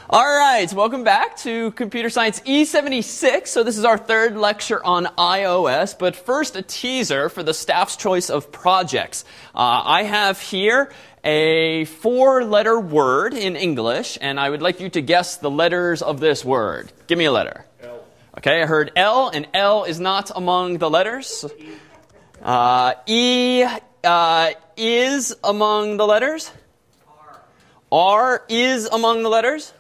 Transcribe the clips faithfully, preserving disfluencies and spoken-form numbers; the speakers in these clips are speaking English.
All right, welcome back to Computer Science E seventy-six. So this is our third lecture on iOS, but first a teaser for the staff's choice of projects. Uh, I have here a four-letter word in English, and I would like you to guess the letters of this word. Give me a letter. L. Okay, I heard L, and L is not among the letters. Uh, e uh, is among the letters. R. R is among the letters.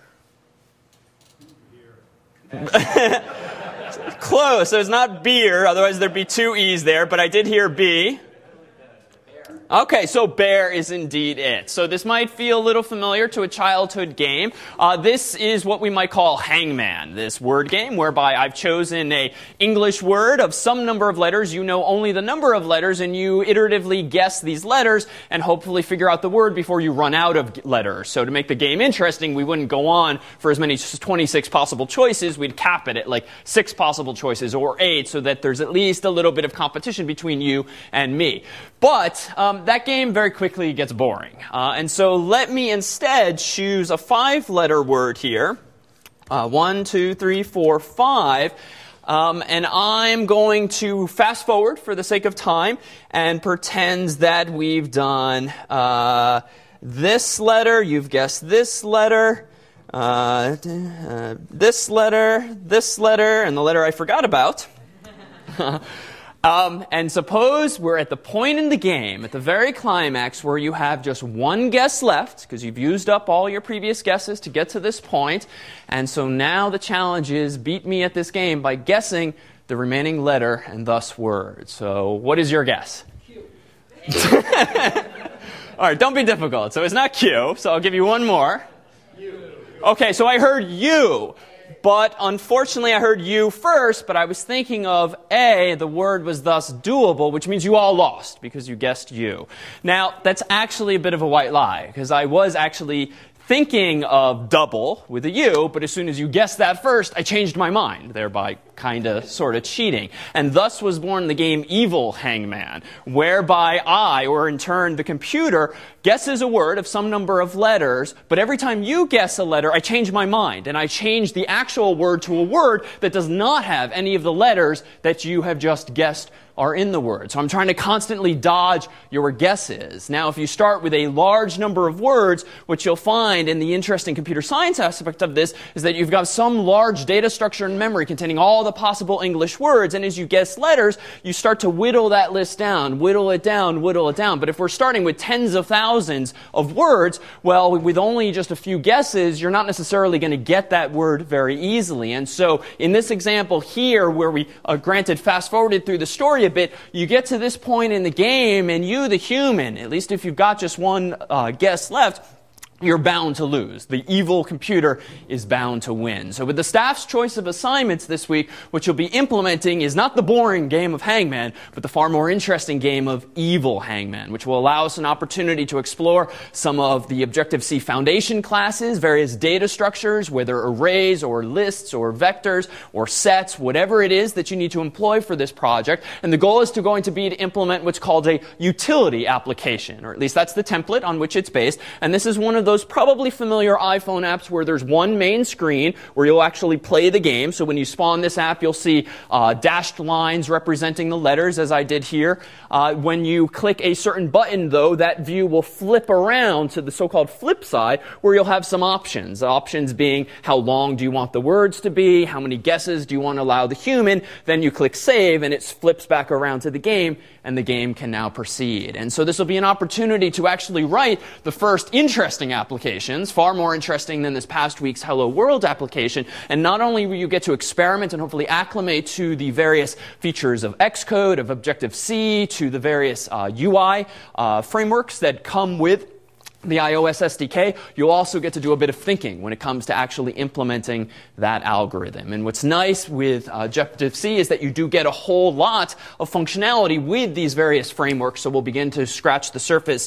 Close. So it's not beer, otherwise there'd be two E's there, but I did hear B. Okay, so bear is indeed it. So this might feel a little familiar to a childhood game. Uh, this is what we might call Hangman, this word game, whereby I've chosen a English word of some number of letters. You know only the number of letters, and you iteratively guess these letters and hopefully figure out the word before you run out of letters. So to make the game interesting, we wouldn't go on for as many as twenty-six possible choices. We'd cap it at like six possible choices or eight, so that there's at least a little bit of competition between you and me. But um, that game very quickly gets boring. Uh, and so let me instead choose a five-letter word here. Uh, one, two, three, four, five. Um, and I'm going to fast forward for the sake of time and pretend that we've done uh, this letter. You've guessed this letter. Uh, uh, this letter, this letter, and the letter I forgot about. Um, and suppose we're at the point in the game, at the very climax, where you have just one guess left, because you've used up all your previous guesses to get to this point. And so now the challenge is beat me at this game by guessing the remaining letter and thus word. So what is your guess? Q. All right, don't be difficult. So it's not Q, so I'll give you one more. U. Okay, so I heard U. But unfortunately, I heard U first, but I was thinking of A, the word was thus doable, which means you all lost because you guessed U. Now, that's actually a bit of a white lie, because I was actually thinking of double with a U, but as soon as you guessed that first, I changed my mind, thereby kind of sort of cheating. And thus was born the game Evil Hangman, whereby I, or in turn the computer, guesses a word of some number of letters, but every time you guess a letter, I change my mind, and I change the actual word to a word that does not have any of the letters that you have just guessed are in the word. So I'm trying to constantly dodge your guesses. Now, if you start with a large number of words, what you'll find in the interesting computer science aspect of this is that you've got some large data structure in memory containing all the possible English words, and as you guess letters, you start to whittle that list down, whittle it down, whittle it down. But if we're starting with tens of thousands of words, well, with only just a few guesses, you're not necessarily going to get that word very easily. And so in this example here, where we, uh, granted, fast-forwarded through the story a bit, you get to this point in the game, and you, the human, at least if you've got just one uh, guess left, you're bound to lose. The evil computer is bound to win. So with the staff's choice of assignments this week, what you'll be implementing is not the boring game of Hangman, but the far more interesting game of Evil Hangman, which will allow us an opportunity to explore some of the Objective-C foundation classes, various data structures, whether arrays or lists or vectors or sets, whatever it is that you need to employ for this project. And the goal is to going to be to implement what's called a utility application, or at least that's the template on which it's based. And this is one of those probably familiar iPhone apps where there's one main screen where you'll actually play the game. So when you spawn this app, you'll see uh, dashed lines representing the letters, as I did here. Uh, when you click a certain button, though, that view will flip around to the so-called flip side, where you'll have some options. Options being how long do you want the words to be, how many guesses do you want to allow the human. Then you click save, and it flips back around to the game, and the game can now proceed. And so this will be an opportunity to actually write the first interesting applications, far more interesting than this past week's Hello World application. And not only will you get to experiment and hopefully acclimate to the various features of Xcode, of Objective-C, to the various uh, U I uh, frameworks that come with the iOS S D K, you'll also get to do a bit of thinking when it comes to actually implementing that algorithm. And what's nice with uh, Objective-C is that you do get a whole lot of functionality with these various frameworks, so we'll begin to scratch the surface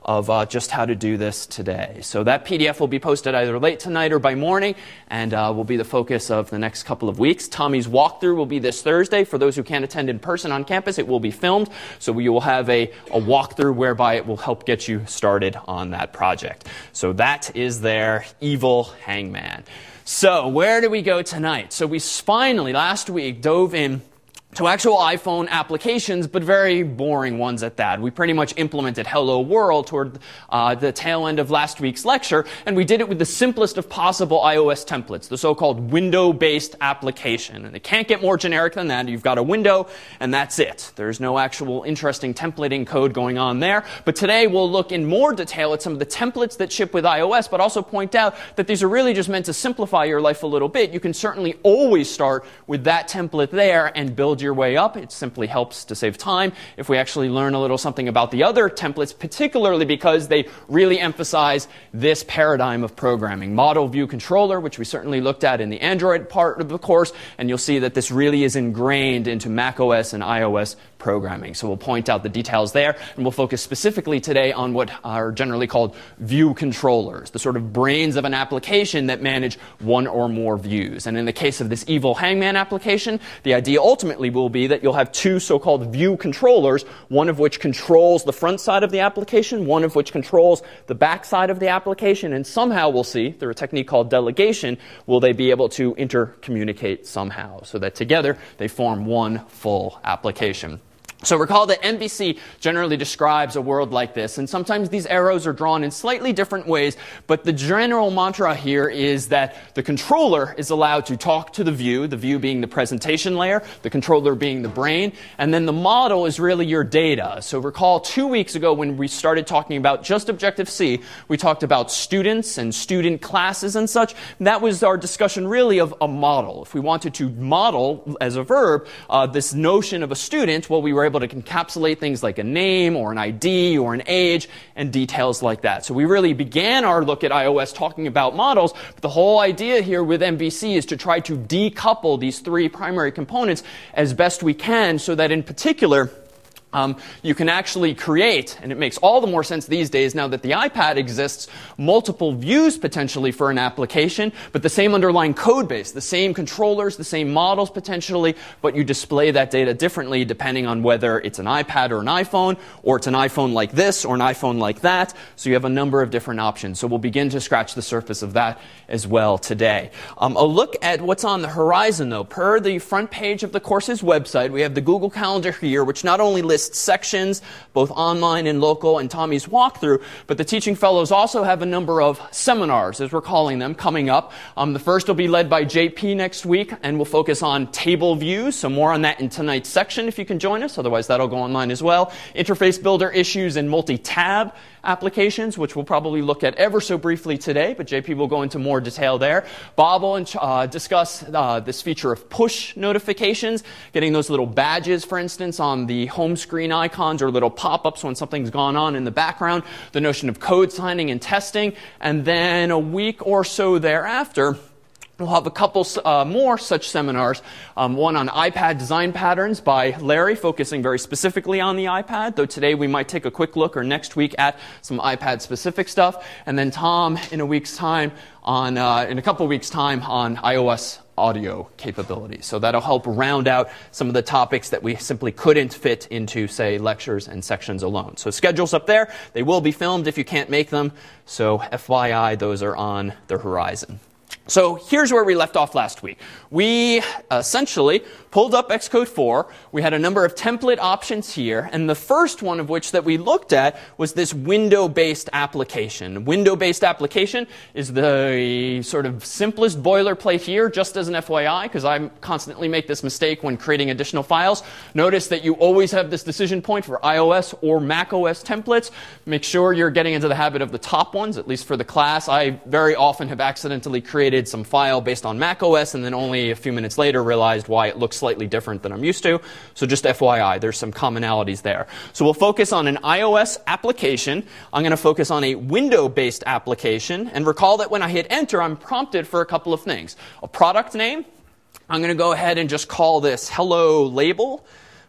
of uh, just how to do this today. So that P D F will be posted either late tonight or by morning, and uh, will be the focus of the next couple of weeks. Tommy's walkthrough will be this Thursday. For those who can't attend in person on campus, it will be filmed, so you will have a, a walkthrough whereby it will help get you started on that project. So that is their evil hangman. So where do we go tonight? So we finally, last week, dove in to actual iPhone applications, but very boring ones at that. We pretty much implemented Hello World toward uh, the tail end of last week's lecture, and we did it with the simplest of possible iOS templates, the so-called window-based application. And it can't get more generic than that. You've got a window, and that's it. There's no actual interesting templating code going on there. But today we'll look in more detail at some of the templates that ship with iOS, but also point out that these are really just meant to simplify your life a little bit. You can certainly always start with that template there and build your way up. It simply helps to save time if we actually learn a little something about the other templates, particularly because they really emphasize this paradigm of programming. Model View Controller, which we certainly looked at in the Android part of the course, and you'll see that this really is ingrained into macOS and iOS programming. So we'll point out the details there, and we'll focus specifically today on what are generally called view controllers, the sort of brains of an application that manage one or more views. And in the case of this evil hangman application, the idea ultimately will be that you'll have two so-called view controllers, one of which controls the front side of the application, one of which controls the back side of the application, and somehow we'll see, through a technique called delegation, will they be able to intercommunicate somehow, so that together they form one full application. So recall that M B C generally describes a world like this, and sometimes these arrows are drawn in slightly different ways, but the general mantra here is that the controller is allowed to talk to the view, the view being the presentation layer, the controller being the brain, and then the model is really your data. So recall two weeks ago when we started talking about just Objective-C, we talked about students and student classes and such. That was our discussion really of a model. If we wanted to model, as a verb, uh, this notion of a student, well, we were able to encapsulate things like a name or an I D or an age and details like that. So we really began our look at iOS talking about models, but the whole idea here with M V C is to try to decouple these three primary components as best we can, so that in particular, Um, you can actually create, and it makes all the more sense these days now that the iPad exists, multiple views potentially for an application, but the same underlying code base, the same controllers, the same models potentially, but you display that data differently depending on whether it's an iPad or an iPhone, or it's an iPhone like this or an iPhone like that. So you have a number of different options. So we'll begin to scratch the surface of that as well today. Um, a look at what's on the horizon, though. Per the front page of the course's website, we have the Google Calendar here, which not only lists sections, both online and local, and Tommy's walkthrough, but the Teaching Fellows also have a number of seminars, as we're calling them, coming up. Um, the first will be led by J P next week, and we'll focus on table views, so more on that in tonight's section if you can join us, otherwise that'll go online as well. Interface builder issues and multi-tab applications, which we'll probably look at ever so briefly today, but J P will go into more detail there. Bob will uh, discuss uh, this feature of push notifications, getting those little badges, for instance, on the home screen icons or little pop-ups when something's gone on in the background, the notion of code signing and testing, and then a week or so thereafter, we'll have a couple uh, more such seminars, um, one on iPad design patterns by Larry, focusing very specifically on the iPad, though today we might take a quick look, or next week, at some iPad-specific stuff, and then Tom in a week's time, on uh, in a couple weeks' time, on iOS audio capabilities. So that'll help round out some of the topics that we simply couldn't fit into, say, lectures and sections alone. So schedules up there. They will be filmed if you can't make them. So F Y I, those are on the horizon. So here's where we left off last week. We essentially pulled up Xcode four. We had a number of template options here, and the first one of which that we looked at was this window-based application. Window-based application is the sort of simplest boilerplate here, just as an F Y I, because I constantly make this mistake when creating additional files. Notice that you always have this decision point for iOS or macOS templates. Make sure you're getting into the habit of the top ones, at least for the class. I very often have accidentally created some file based on macOS and then only a few minutes later realized why it looks slightly different than I'm used to. So just F Y I, there's some commonalities there. So we'll focus on an iOS application. I'm going to focus on a window-based application. And recall that when I hit enter, I'm prompted for a couple of things. A product name. I'm going to go ahead and just call this Hello Label.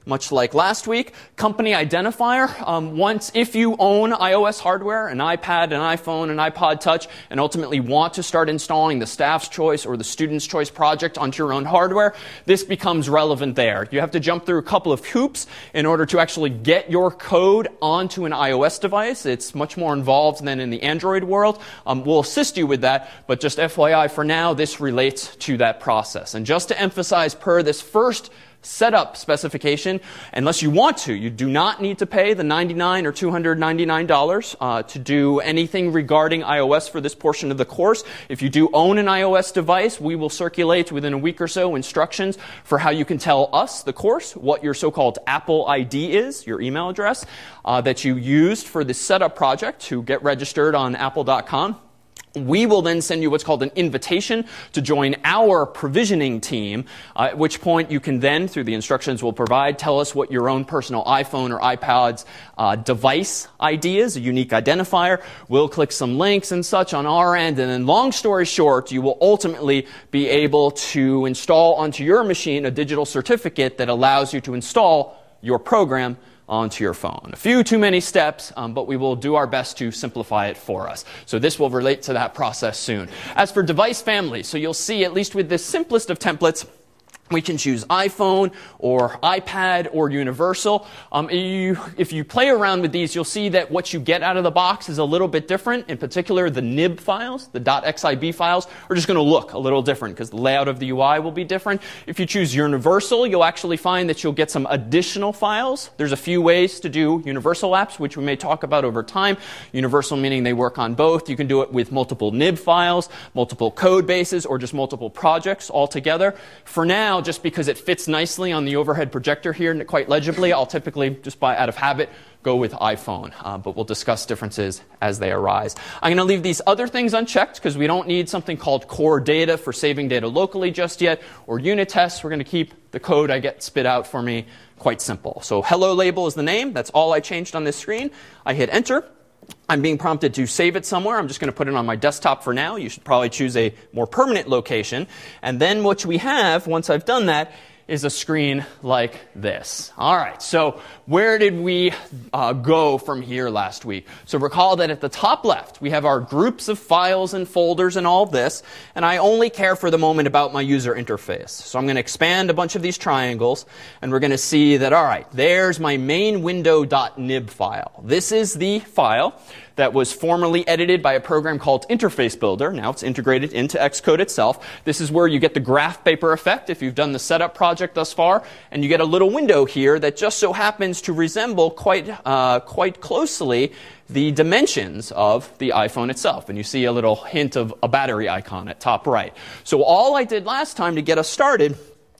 much like last week. Company identifier. Um, once, if you own iOS hardware, an iPad, an iPhone, an iPod Touch, and ultimately want to start installing the staff's choice or the student's choice project onto your own hardware, this becomes relevant there. You have to jump through a couple of hoops in order to actually get your code onto an iOS device. It's much more involved than in the Android world. Um, we'll assist you with that, but just F Y I for now, this relates to that process. And just to emphasize, per this first setup specification, unless you want to, you do not need to pay the ninety-nine dollars or two hundred ninety-nine dollars uh, to do anything regarding iOS for this portion of the course. If you do own an iOS device, we will circulate within a week or so instructions for how you can tell us, the course, what your so-called Apple I D is, your email address, uh, that you used for this setup project to get registered on apple dot com. We will then send you what's called an invitation to join our provisioning team, uh, at which point you can then, through the instructions we'll provide, tell us what your own personal iPhone or iPod's uh, device I D is, a unique identifier. We'll click some links and such on our end, and then long story short, you will ultimately be able to install onto your machine a digital certificate that allows you to install your program onto your phone. A few too many steps, um, but we will do our best to simplify it for us. So this will relate to that process soon. As for device families, so you'll see, at least with this simplest of templates, we can choose iPhone or iPad or Universal. Um, you, if you play around with these, you'll see that what you get out of the box is a little bit different. In particular, the nib files, the .xib files, are just going to look a little different because the layout of the U I will be different. If you choose Universal, you'll actually find that you'll get some additional files. There's a few ways to do Universal apps, which we may talk about over time. Universal meaning they work on both. You can do it with multiple nib files, multiple code bases, or just multiple projects all together. For now, just because it fits nicely on the overhead projector here and quite legibly, I'll typically, just by out of habit, go with iPhone. Uh, but we'll discuss differences as they arise. I'm going to leave these other things unchecked because we don't need something called core data for saving data locally just yet, or unit tests. We're going to keep the code I get spit out for me quite simple. So hello label is the name. That's all I changed on this screen. I hit enter. I'm being prompted to save it somewhere. I'm just going to put it on my desktop for now. You should probably choose a more permanent location. And then what we have, once I've done that, is a screen like this. All right, so where did we uh, go from here last week? So recall that at the top left, we have our groups of files and folders and all of this, and I only care for the moment about my user interface. So I'm going to expand a bunch of these triangles, and we're going to see that, all right, there's my main window.nib file. This is the file that was formerly edited by a program called Interface Builder. Now it's integrated into Xcode itself. This is where you get the graph paper effect if you've done the setup project thus far. And you get a little window here that just so happens to resemble quite, uh, quite closely the dimensions of the iPhone itself. And you see a little hint of a battery icon at top right. So all I did last time to get us started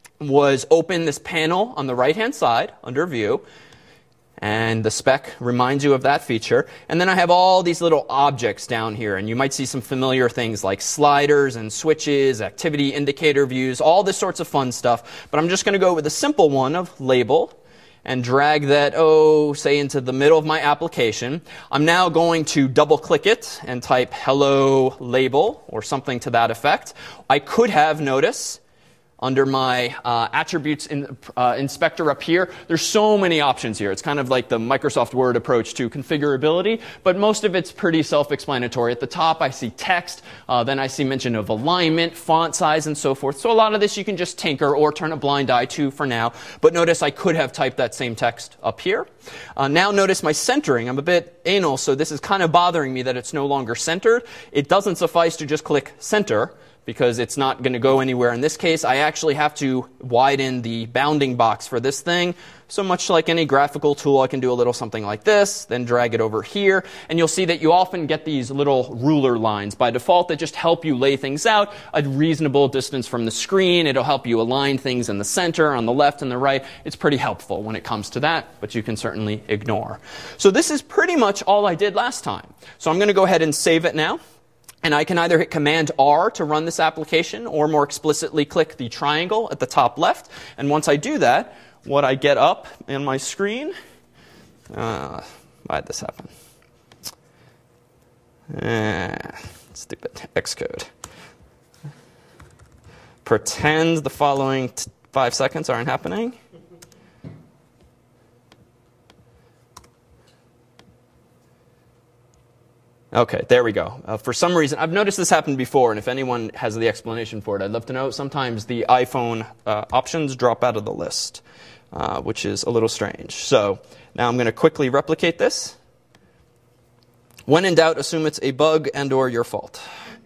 was open this panel on the right-hand side under View. And the spec reminds you of that feature. And then I have all these little objects down here. And you might see some familiar things like sliders and switches, activity indicator views, all this sorts of fun stuff. But I'm just going to go with a simple one of label and drag that, oh, say into the middle of my application. I'm now going to double click it and type hello label or something to that effect. I could have, notice, under my uh, attributes in, uh, inspector up here, there's so many options here. It's kind of like the Microsoft Word approach to configurability, but most of it's pretty self-explanatory. At the top, I see text. Uh, then I see mention of alignment, font size, and so forth. So a lot of this you can just tinker or turn a blind eye to for now. But notice I could have typed that same text up here. Uh, now notice my centering. I'm a bit anal, so this is kind of bothering me that it's no longer centered. It doesn't suffice to just click center, because it's not going to go anywhere in this case. I actually have to widen the bounding box for this thing. So much like any graphical tool, I can do a little something like this, then drag it over here. And you'll see that you often get these little ruler lines by default that just help you lay things out a reasonable distance from the screen. It'll help you align things in the center, on the left and the right. It's pretty helpful when it comes to that, but you can certainly ignore. So this is pretty much all I did last time. So I'm going to go ahead and save it now. And I can either hit Command R to run this application, or more explicitly click the triangle at the top left. And once I do that, what I get up in my screen, uh, why'd this happen? Uh, stupid Xcode. Pretend the following t- five seconds aren't happening. Okay, there we go. Uh, for some reason, I've noticed this happened before, and if anyone has the explanation for it, I'd love to know. Sometimes the iPhone uh, options drop out of the list, uh, which is a little strange. So now I'm going to quickly replicate this. When in doubt, assume it's a bug and or your fault.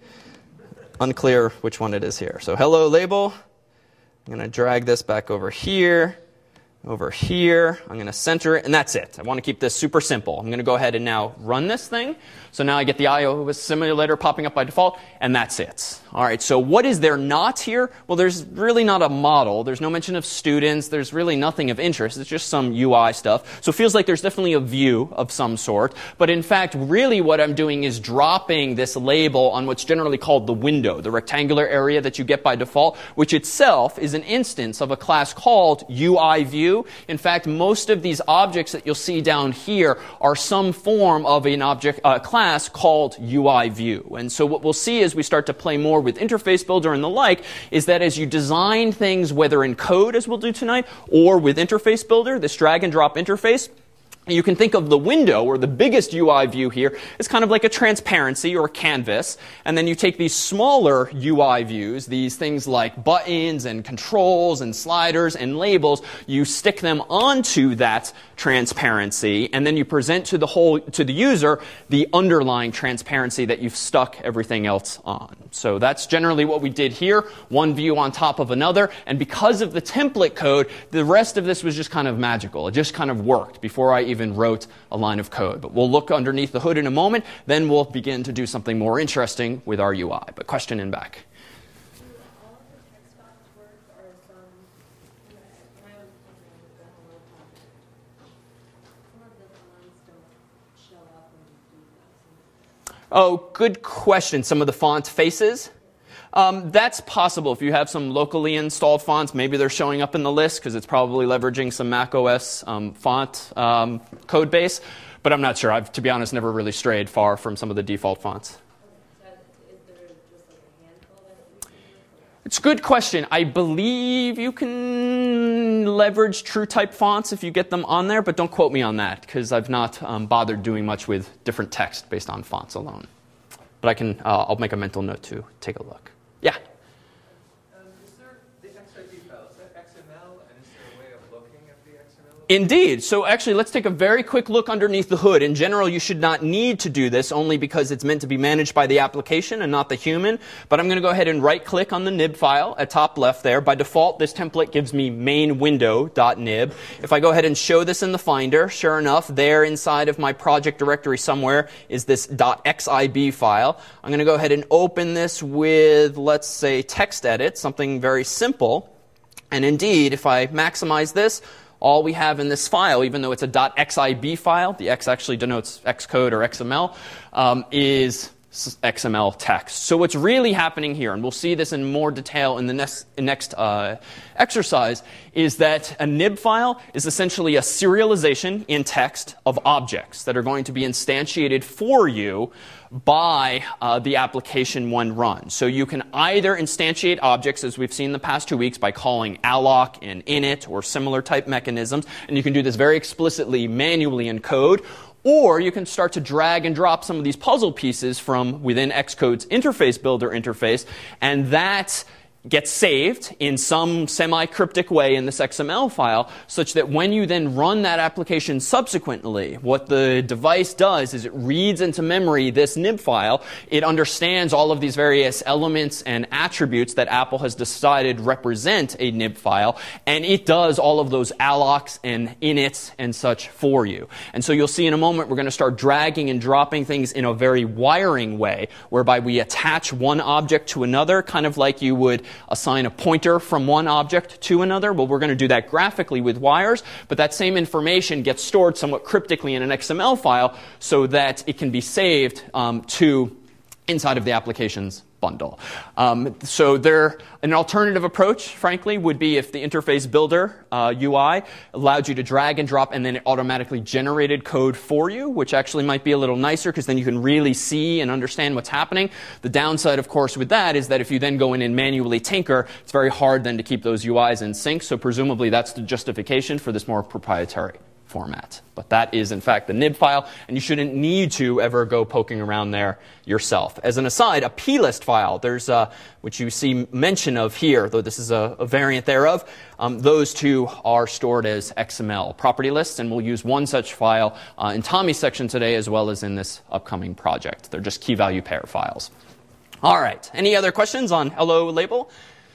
Unclear which one it is here. So hello label. I'm going to drag this back over here. Over here, I'm going to center it, and that's it. I want to keep this super simple. I'm going to go ahead and now run this thing. So now I get the iOS simulator popping up by default, and that's it. All right, so what is there not here? Well, there's really not a model. There's no mention of students. There's really nothing of interest. It's just some U I stuff. So it feels like there's definitely a view of some sort. But in fact, really what I'm doing is dropping this label on what's generally called the window, the rectangular area that you get by default, which itself is an instance of a class called U I view. In fact, most of these objects that you'll see down here are some form of an object uh, class called U I view. And so what we'll see as we start to play more with Interface Builder and the like is that as you design things, whether in code, as we'll do tonight, or with Interface Builder, this drag and drop interface, you can think of the window, or the biggest U I view here, as kind of like a transparency or a canvas. And then you take these smaller U I views, these things like buttons and controls and sliders and labels, you stick them onto that transparency, and then you present to the whole, to the user the underlying transparency that you've stuck everything else on. So that's generally what we did here, one view on top of another. And because of the template code, the rest of this was just kind of magical. It just kind of worked before I even wrote a line of code. But we'll look underneath the hood in a moment. Then we'll begin to do something more interesting with our U I. But question in back. Do all of the text box work, or some, when I was looking at the hello topic, some of the fonts don't show up when you do that. Oh, good question. Some of the font faces? Um, that's possible. If you have some locally installed fonts, maybe they're showing up in the list because it's probably leveraging some macOS um, font um, code base. But I'm not sure. I've, to be honest, never really strayed far from some of the default fonts. It's a good question. I believe you can leverage TrueType fonts if you get them on there, but don't quote me on that because I've not um, bothered doing much with different text based on fonts alone. But I can. Uh, I'll make a mental note to take a look. Yeah. Um, is there the X I D file? Is that X M L, and is there a way of looking at the X M L? Indeed. So actually, let's take a very quick look underneath the hood. In general, you should not need to do this, only because it's meant to be managed by the application and not the human. But I'm going to go ahead and right-click on the nib file at top left there. By default, this template gives me main window.nib. If I go ahead and show this in the Finder, sure enough, there inside of my project directory somewhere is this .xib file. I'm going to go ahead and open this with, let's say, TextEdit, something very simple. And indeed, if I maximize this, all we have in this file, even though it's a .xib file, the X actually denotes Xcode or X M L, um, is X M L text. So what's really happening here, and we'll see this in more detail in the next, next uh, exercise, is that a nib file is essentially a serialization in text of objects that are going to be instantiated for you by uh, the application when run. So you can either instantiate objects, as we've seen the past two weeks, by calling alloc and init or similar type mechanisms, and you can do this very explicitly manually in code. Or you can start to drag and drop some of these puzzle pieces from within Xcode's interface builder interface, and that gets saved in some semi-cryptic way in this X M L file, such that when you then run that application subsequently, what the device does is it reads into memory this nib file. It understands all of these various elements and attributes that Apple has decided represent a nib file, and it does all of those allocs and inits and such for you. And so you'll see in a moment we're going to start dragging and dropping things in a very wiring way, whereby we attach one object to another, kind of like you would assign a pointer from one object to another. Well, we're going to do that graphically with wires, but that same information gets stored somewhat cryptically in an X M L file so that it can be saved um, to inside of the application's bundle. Um, so there, an alternative approach, frankly, would be if the interface builder uh, U I allowed you to drag and drop and then it automatically generated code for you, which actually might be a little nicer because then you can really see and understand what's happening. The downside, of course, with that is that if you then go in and manually tinker, it's very hard then to keep those U Is in sync. So presumably that's the justification for this more proprietary format. But that is, in fact, the nib file, and you shouldn't need to ever go poking around there yourself. As an aside, a plist file, there's uh, which you see mention of here, though this is a, a variant thereof. Um, those two are stored as X M L property lists, and we'll use one such file uh, in Tommy's section today as well as in this upcoming project. They're just key value pair files. All right, any other questions on hello label?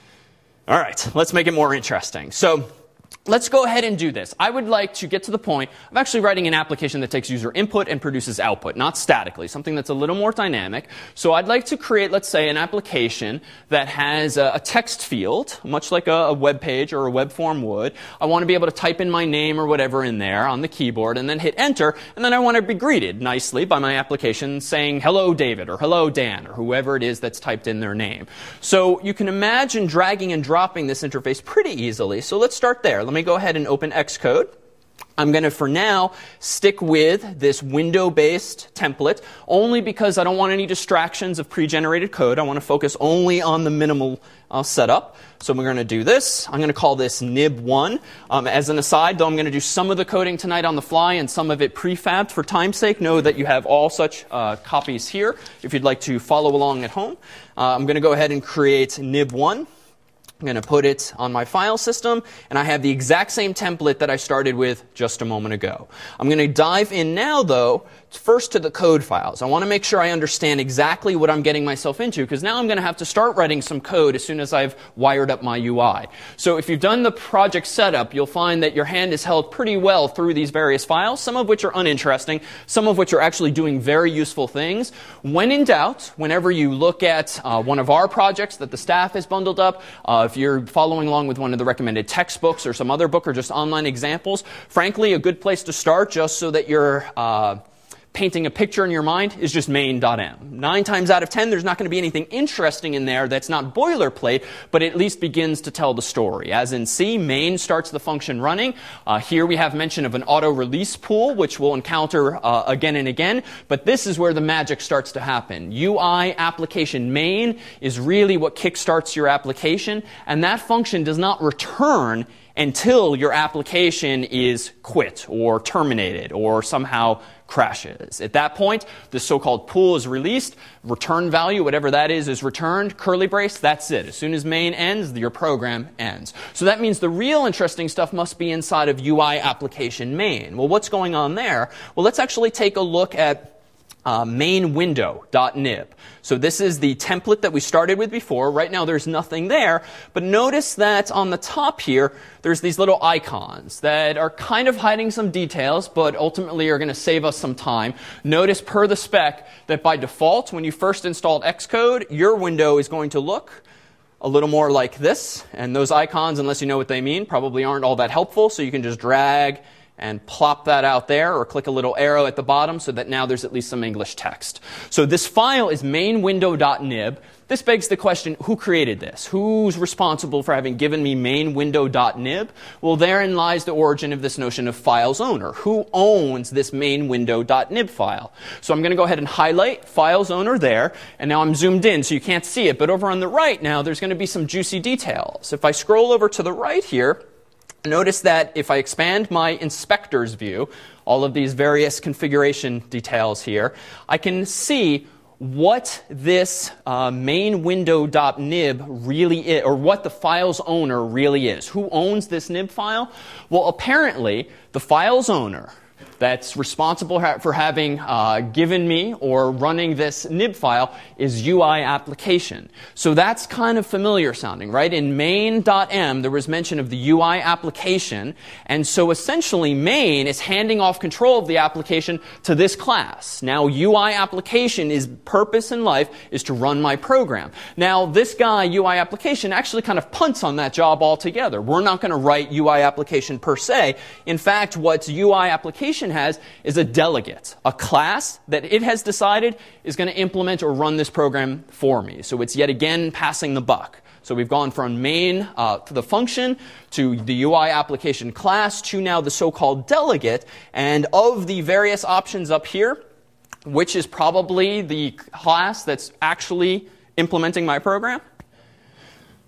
All right, let's make it more interesting. So let's go ahead and do this. I would like to get to the point of actually writing an application that takes user input and produces output, not statically, something that's a little more dynamic. So I'd like to create, let's say, an application that has a, a text field, much like a, a web page or a web form would. I want to be able to type in my name or whatever in there on the keyboard and then hit enter, and then I want to be greeted nicely by my application saying, hello, David, or hello, Dan, or whoever it is that's typed in their name. So you can imagine dragging and dropping this interface pretty easily. So let's start there. Let me go ahead and open Xcode. I'm going to, for now, stick with this window-based template, only because I don't want any distractions of pre-generated code. I want to focus only on the minimal uh, setup. So we're going to do this. I'm going to call this nib one. Um, as an aside, though, I'm going to do some of the coding tonight on the fly and some of it prefabbed. For time's sake, know that you have all such uh, copies here if you'd like to follow along at home. Uh, I'm going to go ahead and create nib one. I'm going to put it on my file system, and I have the exact same template that I started with just a moment ago. I'm going to dive in now, though, first to the code files. I want to make sure I understand exactly what I'm getting myself into, because now I'm going to have to start writing some code as soon as I've wired up my U I. So if you've done the project setup, you'll find that your hand is held pretty well through these various files, some of which are uninteresting, some of which are actually doing very useful things. When in doubt, whenever you look at uh, one of our projects that the staff has bundled up, uh, if you're following along with one of the recommended textbooks or some other book or just online examples, frankly, a good place to start just so that you're uh, painting a picture in your mind is just main.m. Nine times out of ten, there's not going to be anything interesting in there that's not boilerplate, but at least begins to tell the story. As in C, main starts the function running. Uh, here we have mention of an auto-release pool, which we'll encounter uh, again and again, but this is where the magic starts to happen. U I application main is really what kickstarts your application, and that function does not return until your application is quit or terminated or somehow crashes. At that point, the so-called pool is released, return value, whatever that is, is returned, curly brace, that's it. As soon as main ends, your program ends. So that means the real interesting stuff must be inside of U I application main. Well, what's going on there? Well, let's actually take a look at Uh, main window.nib. So this is the template that we started with before. Right now there's nothing there, but notice that on the top here there's these little icons that are kind of hiding some details, but ultimately are going to save us some time. Notice per the spec that by default when you first installed Xcode, your window is going to look a little more like this, and those icons, unless you know what they mean, probably aren't all that helpful, so you can just drag and plop that out there, or click a little arrow at the bottom so that now there's at least some English text. So this file is main window.nib. This begs the question, who created this? Who's responsible for having given me main window.nib? Well, therein lies the origin of this notion of files owner. Who owns this main window.nib file? So I'm going to go ahead and highlight files owner there, and now I'm zoomed in so you can't see it. But over on the right now, there's going to be some juicy details. If I scroll over to the right here, notice that if I expand my inspector's view, all of these various configuration details here, I can see what this uh, main window.nib really is, or what the file's owner really is. Who owns this nib file? Well, apparently, the file's owner that's responsible ha- for having uh, given me or running this nib file is U I application. So that's kind of familiar sounding, right? In main.m, there was mention of the U I application, and so essentially main is handing off control of the application to this class. Now U I application is purpose in life is to run my program. Now this guy, U I application, actually kind of punts on that job altogether. We're not going to write U I application per se. In fact, what U I application has is a delegate, a class that it has decided is going to implement or run this program for me. So it's yet again passing the buck. So we've gone from main uh, to the function to the U I application class to now the so-called delegate. And of the various options up here, which is probably the class that's actually implementing my program?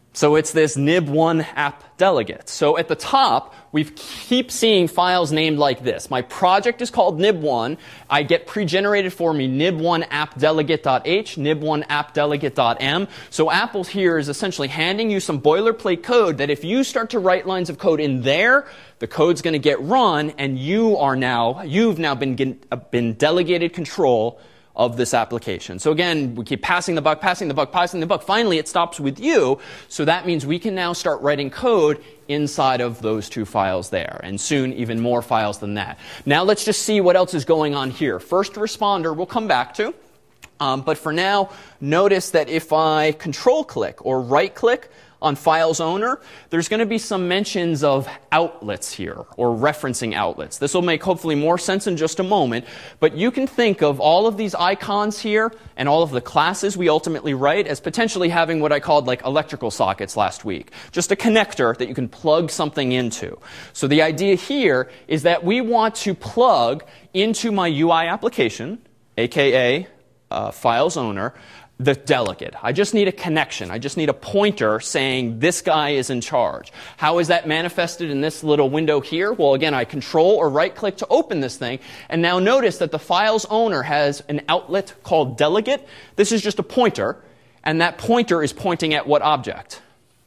So it's this nib one app delegate. So at the top, we keep seeing files named like this. My project is called nib one. I get pre-generated for me nib one app delegate.h, nib one app delegate.m. So Apple here is essentially handing you some boilerplate code that if you start to write lines of code in there, the code's going to get run, and you are now, you've now been, been delegated control of this application. So again, we keep passing the buck, passing the buck, passing the buck. Finally, it stops with you. So that means we can now start writing code inside of those two files there, and soon even more files than that. Now let's just see what else is going on here. First responder we'll come back to. Um, but for now, notice that if I control click or right click on files owner, there's going to be some mentions of outlets here, or referencing outlets. This will make hopefully more sense in just a moment, but you can think of all of these icons here and all of the classes we ultimately write as potentially having what I called like electrical sockets last week. Just a connector that you can plug something into. So the idea here is that we want to plug into my U I application, aka uh, files owner, the delegate. I just need a connection. I just need a pointer saying this guy is in charge. How is that manifested in this little window here? Well, again, I control or right click to open this thing. And now notice that the file's owner has an outlet called delegate. This is just a pointer. And that pointer is pointing at what object?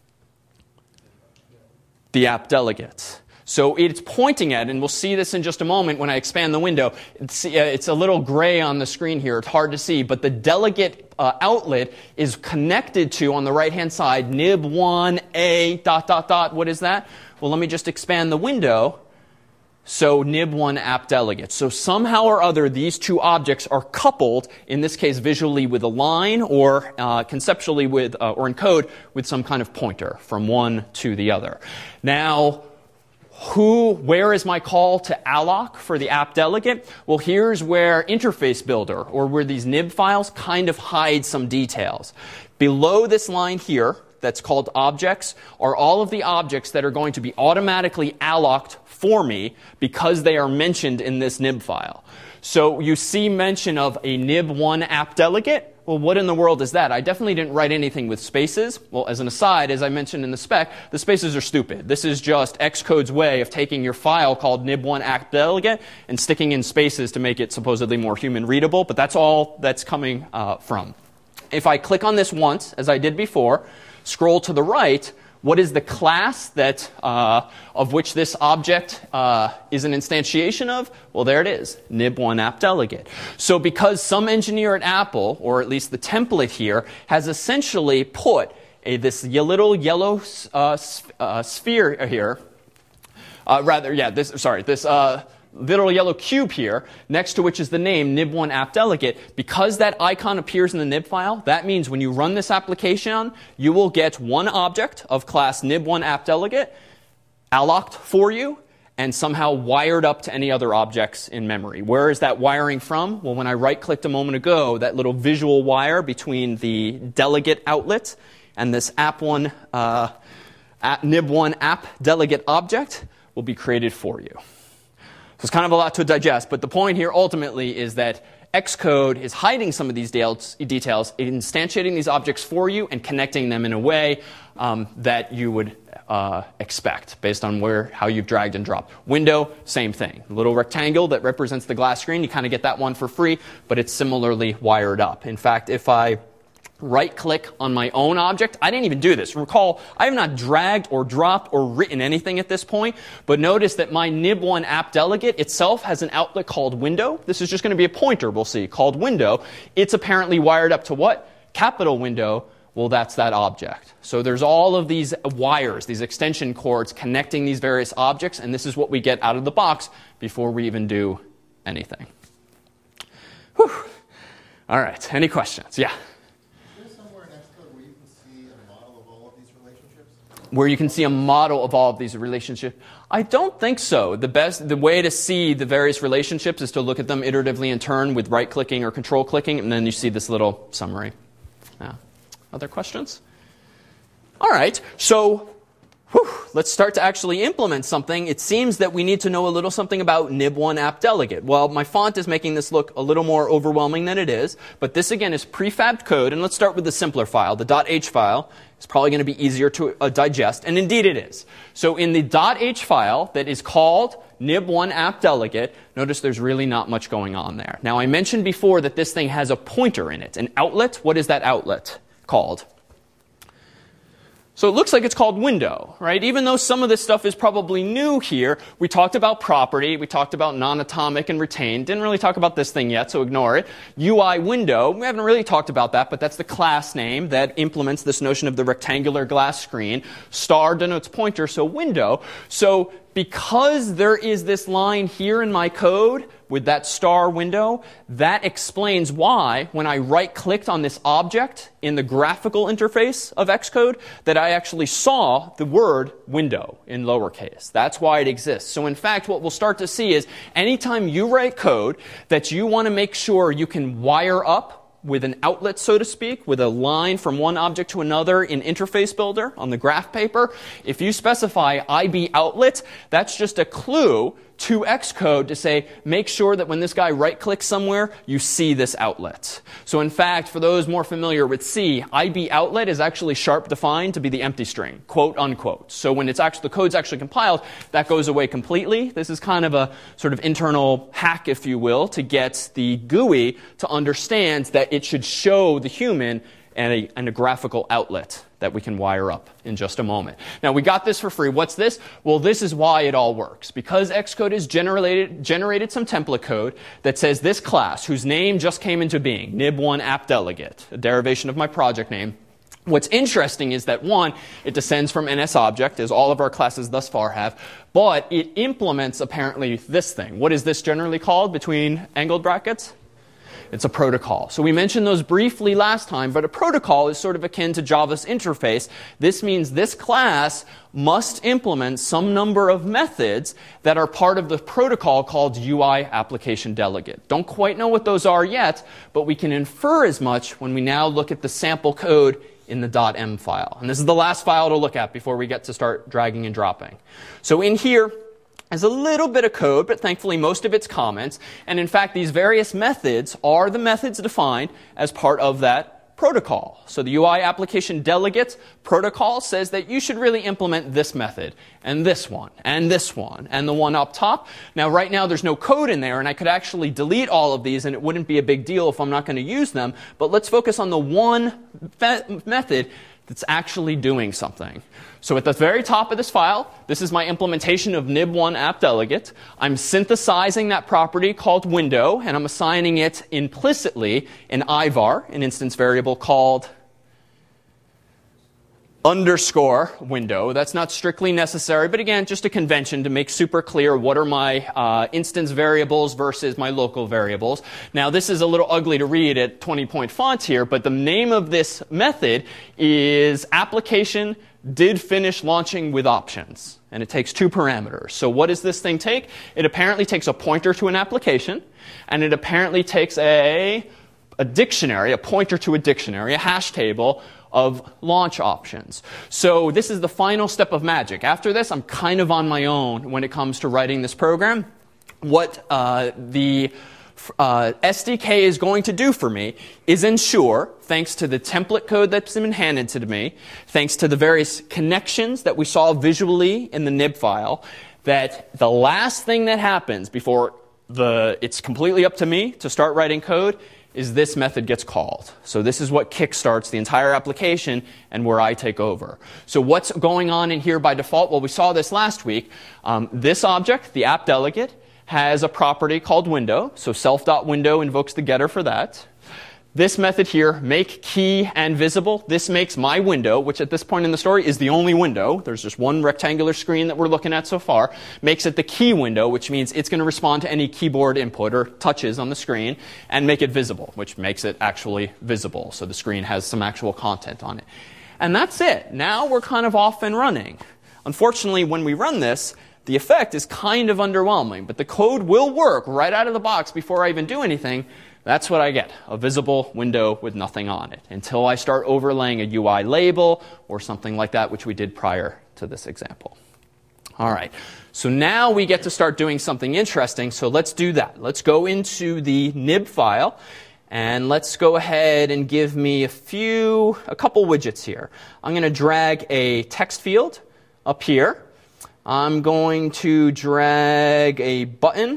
The app delegate. So it's pointing at, and we'll see this in just a moment when I expand the window. It's, uh, it's a little gray on the screen here. It's hard to see. But the delegate uh, outlet is connected to, on the right-hand side, nib one a dot, dot, dot. What is that? Well, let me just expand the window. So nib one app delegate. So somehow or other, these two objects are coupled, in this case visually with a line, or uh, conceptually with, uh, or in code, with some kind of pointer from one to the other. Now, Who, where is my call to alloc for the app delegate? Well, here's where Interface Builder, or where these nib files kind of hide some details. Below this line here, that's called objects, are all of the objects that are going to be automatically alloced for me because they are mentioned in this nib file. So you see mention of a nib one app delegate. Well, what in the world is that? I definitely didn't write anything with spaces. Well, as an aside, as I mentioned in the spec, the spaces are stupid. This is just Xcode's way of taking your file called nib one app delegate and sticking in spaces to make it supposedly more human readable, but that's all that's coming uh, from. If I click on this once, as I did before, scroll to the right, what is the class that uh, of which this object uh, is an instantiation of? Well, there it is, nib one app delegate. So because some engineer at Apple, or at least the template here, has essentially put a, this little yellow uh, uh, sphere here, uh, rather, yeah, this, sorry, this uh, little yellow cube here, next to which is the name nib one app delegate. Because that icon appears in the nib file, that means when you run this application, you will get one object of class nib one app delegate alloced for you and somehow wired up to any other objects in memory. Where is that wiring from? Well, when I right-clicked a moment ago, that little visual wire between the delegate outlet and this app one, uh, app, nib one app delegate object will be created for you. So it's kind of a lot to digest, but the point here ultimately is that Xcode is hiding some of these details, instantiating these objects for you and connecting them in a way um, that you would uh, expect based on where how you've dragged and dropped. Window, same thing. A little rectangle that represents the glass screen, you kind of get that one for free, but it's similarly wired up. In fact, if I right-click on my own object. I didn't even do this. Recall, I have not dragged or dropped or written anything at this point, but notice that my nib one app delegate itself has an outlet called window. This is just going to be a pointer, we'll see, called window. It's apparently wired up to what? Capital window. Well, that's that object. So there's all of these wires, these extension cords connecting these various objects, and this is what we get out of the box before we even do anything. Whew. All right, any questions? Yeah? Where you can see a model of all of these relationships? I don't think so. The best, the way to see the various relationships is to look at them iteratively in turn with right-clicking or control-clicking, and then you see this little summary. Yeah. Other questions? All right. So Whew, let's start to actually implement something. It seems that we need to know a little something about N I B one app delegate. Well, my font is making this look a little more overwhelming than it is, but this again is prefabbed code, and let's start with the simpler file. The .h file is probably going to be easier to uh, digest, and indeed it is. So in the .h file that is called N I B one app delegate, notice there's really not much going on there. Now I mentioned before that this thing has a pointer in it, an outlet. What is that outlet called? So it looks like it's called window, right? Even though some of this stuff is probably new here, we talked about property, we talked about non-atomic and retained. Didn't really talk about this thing yet, so ignore it. U I window, we haven't really talked about that, but that's the class name that implements this notion of the rectangular glass screen. Star denotes pointer, so window. So because there is this line here in my code with that star window, that explains why when I right-clicked on this object in the graphical interface of Xcode, that I actually saw the word window in lowercase. That's why it exists. So in fact, what we'll start to see is anytime you write code that you want to make sure you can wire up with an outlet, so to speak, with a line from one object to another in Interface Builder on the graph paper, if you specify I B outlet, that's just a clue to Xcode to say, make sure that when this guy right-clicks somewhere, you see this outlet. So in fact, for those more familiar with C, I B outlet is actually sharp defined to be the empty string, quote unquote. So when it's actually, the code's actually compiled, that goes away completely. This is kind of a sort of internal hack, if you will, to get the G U I to understand that it should show the human and a, and a graphical outlet that we can wire up in just a moment. Now, we got this for free. What's this? Well, this is why it all works. Because Xcode has generated, generated some template code that says this class, whose name just came into being, N I B one app delegate, a derivation of my project name. What's interesting is that, one, it descends from N S object, as all of our classes thus far have, but it implements, apparently, this thing. What is this generally called between angled brackets? It's a protocol. So we mentioned those briefly last time, but a protocol is sort of akin to Java's interface. This means this class must implement some number of methods that are part of the protocol called U I application delegate. Don't quite know what those are yet, but we can infer as much when we now look at the sample code in the .m file. And this is the last file to look at before we get to start dragging and dropping. So in here, has a little bit of code, but thankfully most of it's comments. And in fact, these various methods are the methods defined as part of that protocol. So the U I application delegate protocol says that you should really implement this method, and this one, and this one, and the one up top. Now, right now there's no code in there, and I could actually delete all of these, and it wouldn't be a big deal if I'm not going to use them. But let's focus on the one method that's actually doing something. So at the very top of this file, this is my implementation of N I B one app delegate. I'm synthesizing that property called window, and I'm assigning it implicitly an ivar, an instance variable called underscore window. That's not strictly necessary, but again, just a convention to make super clear what are my uh, instance variables versus my local variables. Now, this is a little ugly to read at twenty point font here, but the name of this method is application did finish launching with options. And it takes two parameters. So what does this thing take? It apparently takes a pointer to an application, and it apparently takes a, a dictionary, a pointer to a dictionary, a hash table of launch options. So this is the final step of magic. After this, I'm kind of on my own when it comes to writing this program. What uh, the uh, S D K is going to do for me is ensure, thanks to the template code that's been handed to me, thanks to the various connections that we saw visually in the N I B file, that the last thing that happens before the, it's completely up to me to start writing code is this method gets called. So this is what kickstarts the entire application and where I take over. So what's going on in here by default? Well, we saw this last week. Um, this object, the app delegate, has a property called window. So self.window invokes the getter for that. This method here, make key and visible, this makes my window, which at this point in the story is the only window. There's just one rectangular screen that we're looking at so far. Makes it the key window, which means it's going to respond to any keyboard input or touches on the screen, and make it visible, which makes it actually visible. So the screen has some actual content on it. And that's it. Now we're kind of off and running. Unfortunately, when we run this, the effect is kind of underwhelming, but the code will work right out of the box before I even do anything. That's what I get, a visible window with nothing on it, until I start overlaying a U I label or something like that, which we did prior to this example. All right, so now we get to start doing something interesting, so let's do that. Let's go into the nib file, and let's go ahead and give me a few, a couple widgets here. I'm going to drag a text field up here. I'm going to drag a button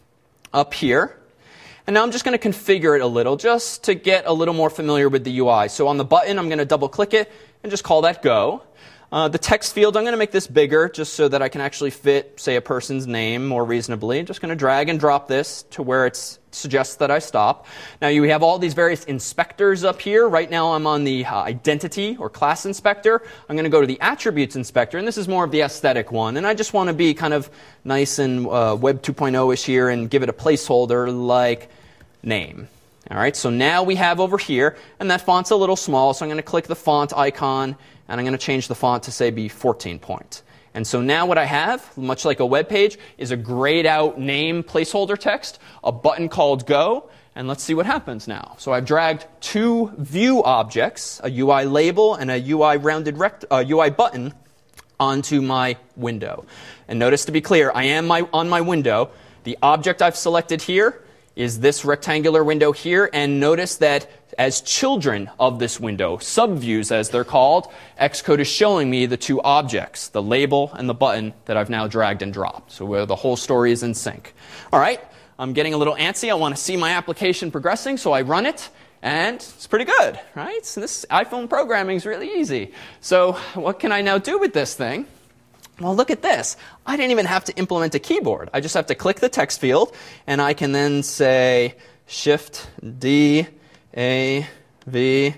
up here. And now I'm just going to configure it a little just to get a little more familiar with the U I. So on the button, I'm going to double click it and just call that Go. Uh, the text field, I'm going to make this bigger just so that I can actually fit, say, a person's name more reasonably. I'm just going to drag and drop this to where it suggests that I stop. Now you have all these various inspectors up here. Right now I'm on the uh, identity or class inspector. I'm going to go to the attributes inspector, and this is more of the aesthetic one. And I just want to be kind of nice and uh, Web two point oh-ish here and give it a placeholder like name. All right, so now we have over here, and that font's a little small, so I'm going to click the font icon, and I'm going to change the font to, say, be fourteen point. And so now what I have, much like a web page, is a grayed out name placeholder text, a button called Go, and let's see what happens now. So I've dragged two view objects, a U I label and a U I rounded rect uh, U I button, onto my window. And notice, to be clear, I am my, on my window. The object I've selected here is this rectangular window here, and notice that as children of this window, subviews as they're called, Xcode is showing me the two objects, the label and the button that I've now dragged and dropped. So where the whole story is in sync. All right, I'm getting a little antsy. I want to see my application progressing, so I run it, and it's pretty good, right? So this iPhone programming is really easy. So what can I now do with this thing? Well, look at this. I didn't even have to implement a keyboard. I just have to click the text field, and I can then say Shift D A V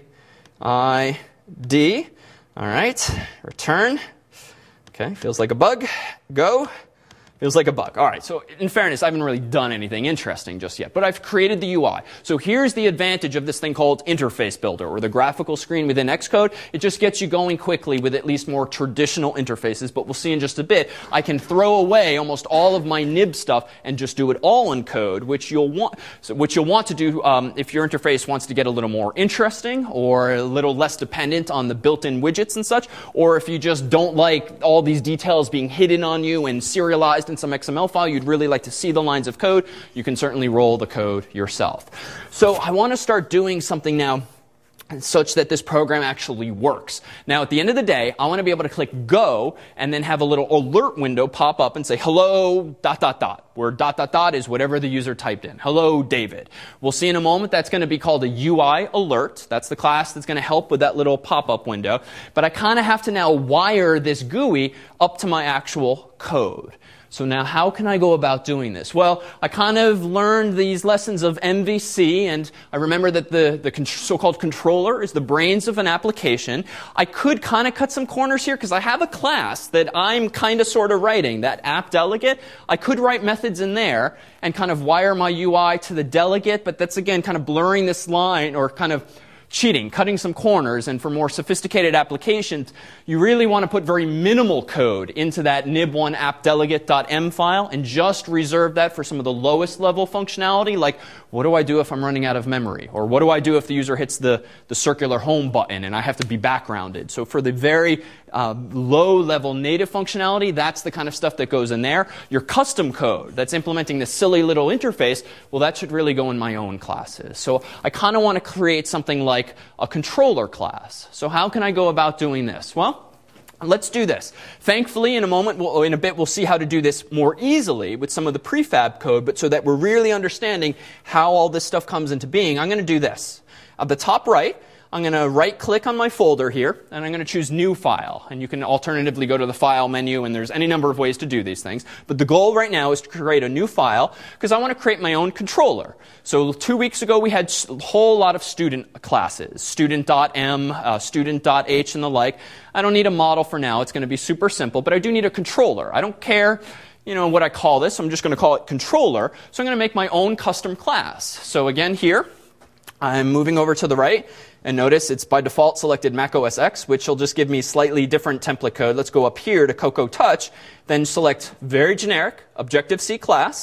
I D. All right, return. Okay, feels like a bug. Go. Feels like a bug. All right, so in fairness, I haven't really done anything interesting just yet, but I've created the U I. So here's the advantage of this thing called Interface Builder, or the graphical screen within Xcode. It just gets you going quickly with at least more traditional interfaces, but we'll see in just a bit. I can throw away almost all of my nib stuff and just do it all in code, which you'll want, so which you'll want to do um, if your interface wants to get a little more interesting or a little less dependent on the built-in widgets and such, or if you just don't like all these details being hidden on you and serialized in some X M L file, you'd really like to see the lines of code, you can certainly roll the code yourself. So I want to start doing something now such that this program actually works. Now, at the end of the day, I want to be able to click Go and then have a little alert window pop up and say, hello, dot, dot, dot, where dot, dot, dot is whatever the user typed in. Hello, David. We'll see in a moment that's going to be called a U I alert. That's the class that's going to help with that little pop-up window. But I kind of have to now wire this G U I up to my actual code. So now how can I go about doing this? Well, I kind of learned these lessons of M V C, and I remember that the, the so-called controller is the brains of an application. I could kind of cut some corners here because I have a class that I'm kind of sort of writing, that app delegate. I could write methods in there and kind of wire my U I to the delegate, but that's, again, kind of blurring this line or kind of cheating, cutting some corners, and for more sophisticated applications, you really want to put very minimal code into that nib one appdelegate.m file and just reserve that for some of the lowest level functionality, like what do I do if I'm running out of memory? Or what do I do if the user hits the, the circular home button and I have to be backgrounded? So for the very uh, low level native functionality, that's the kind of stuff that goes in there. Your custom code that's implementing this silly little interface, well, that should really go in my own classes. So I kind of want to create something like a controller class. So how can I go about doing this? Well, let's do this. Thankfully, in a moment, we'll, in a bit, we'll see how to do this more easily with some of the prefab code, but so that we're really understanding how all this stuff comes into being, I'm going to do this. At the top right, I'm going to right-click on my folder here, and I'm going to choose New File. And you can alternatively go to the File menu, and there's any number of ways to do these things. But the goal right now is to create a new file, because I want to create my own controller. So two weeks ago, we had a whole lot of student classes, student.m, uh, student.h, and the like. I don't need a model for now. It's going to be super simple, but I do need a controller. I don't care you know, what I call this. I'm just going to call it controller. So I'm going to make my own custom class. So again, here, I'm moving over to the right. And notice it's by default selected Mac O S X, which will just give me slightly different template code. Let's go up here to Cocoa Touch, then select very generic Objective-C class.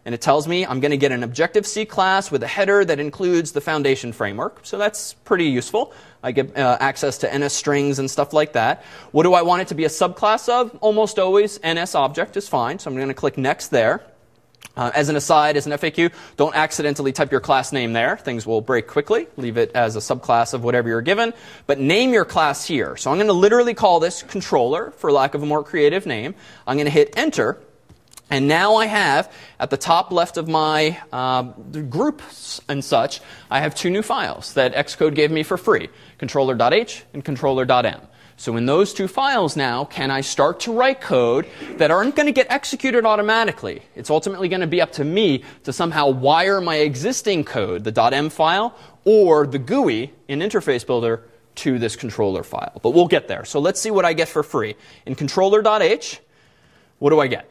and it tells me I'm going to get an Objective-C class with a header that includes the foundation framework. So that's pretty useful. I get uh, access to N S strings and stuff like that. What do I want it to be a subclass of? Almost always N S object is fine, so I'm going to click next there. Uh, as an aside, as an F A Q, don't accidentally type your class name there. Things will break quickly. Leave it as a subclass of whatever you're given. But name your class here. So I'm going to literally call this controller, for lack of a more creative name. I'm going to hit enter. And now I have, at the top left of my uh, groups and such, I have two new files that Xcode gave me for free, controller.h and controller.m. So in those two files now, can I start to write code that aren't going to get executed automatically? It's ultimately going to be up to me to somehow wire my existing code, the .m file, or the G U I in Interface Builder, to this controller file. But we'll get there. So let's see what I get for free. In controller.h, what do I get?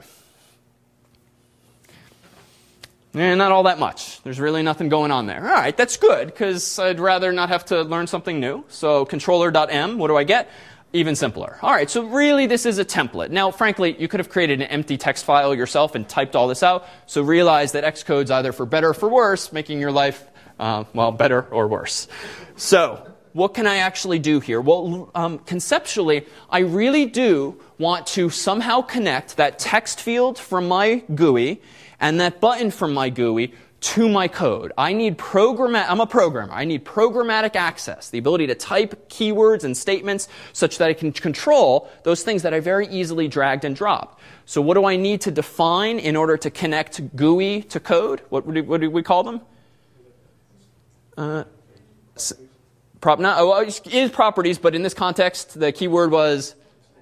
Eh, not all that much. There's really nothing going on there. All right, that's good, because I'd rather not have to learn something new. So controller.m, what do I get? Even simpler. All right, so really this is a template. Now, frankly, you could have created an empty text file yourself and typed all this out. So realize that Xcode's either for better or for worse, making your life, uh, well, better or worse. So what can I actually do here? Well, um, conceptually, I really do want to somehow connect that text field from my G U I and that button from my G U I to my code. I need program. I'm a programmer. I need programmatic access, the ability to type keywords and statements such that I can control those things that I very easily dragged and dropped. So what do I need to define in order to connect G U I to code? What do, what do we call them? Uh, prop, not, oh, it is properties, but in this context, the keyword was...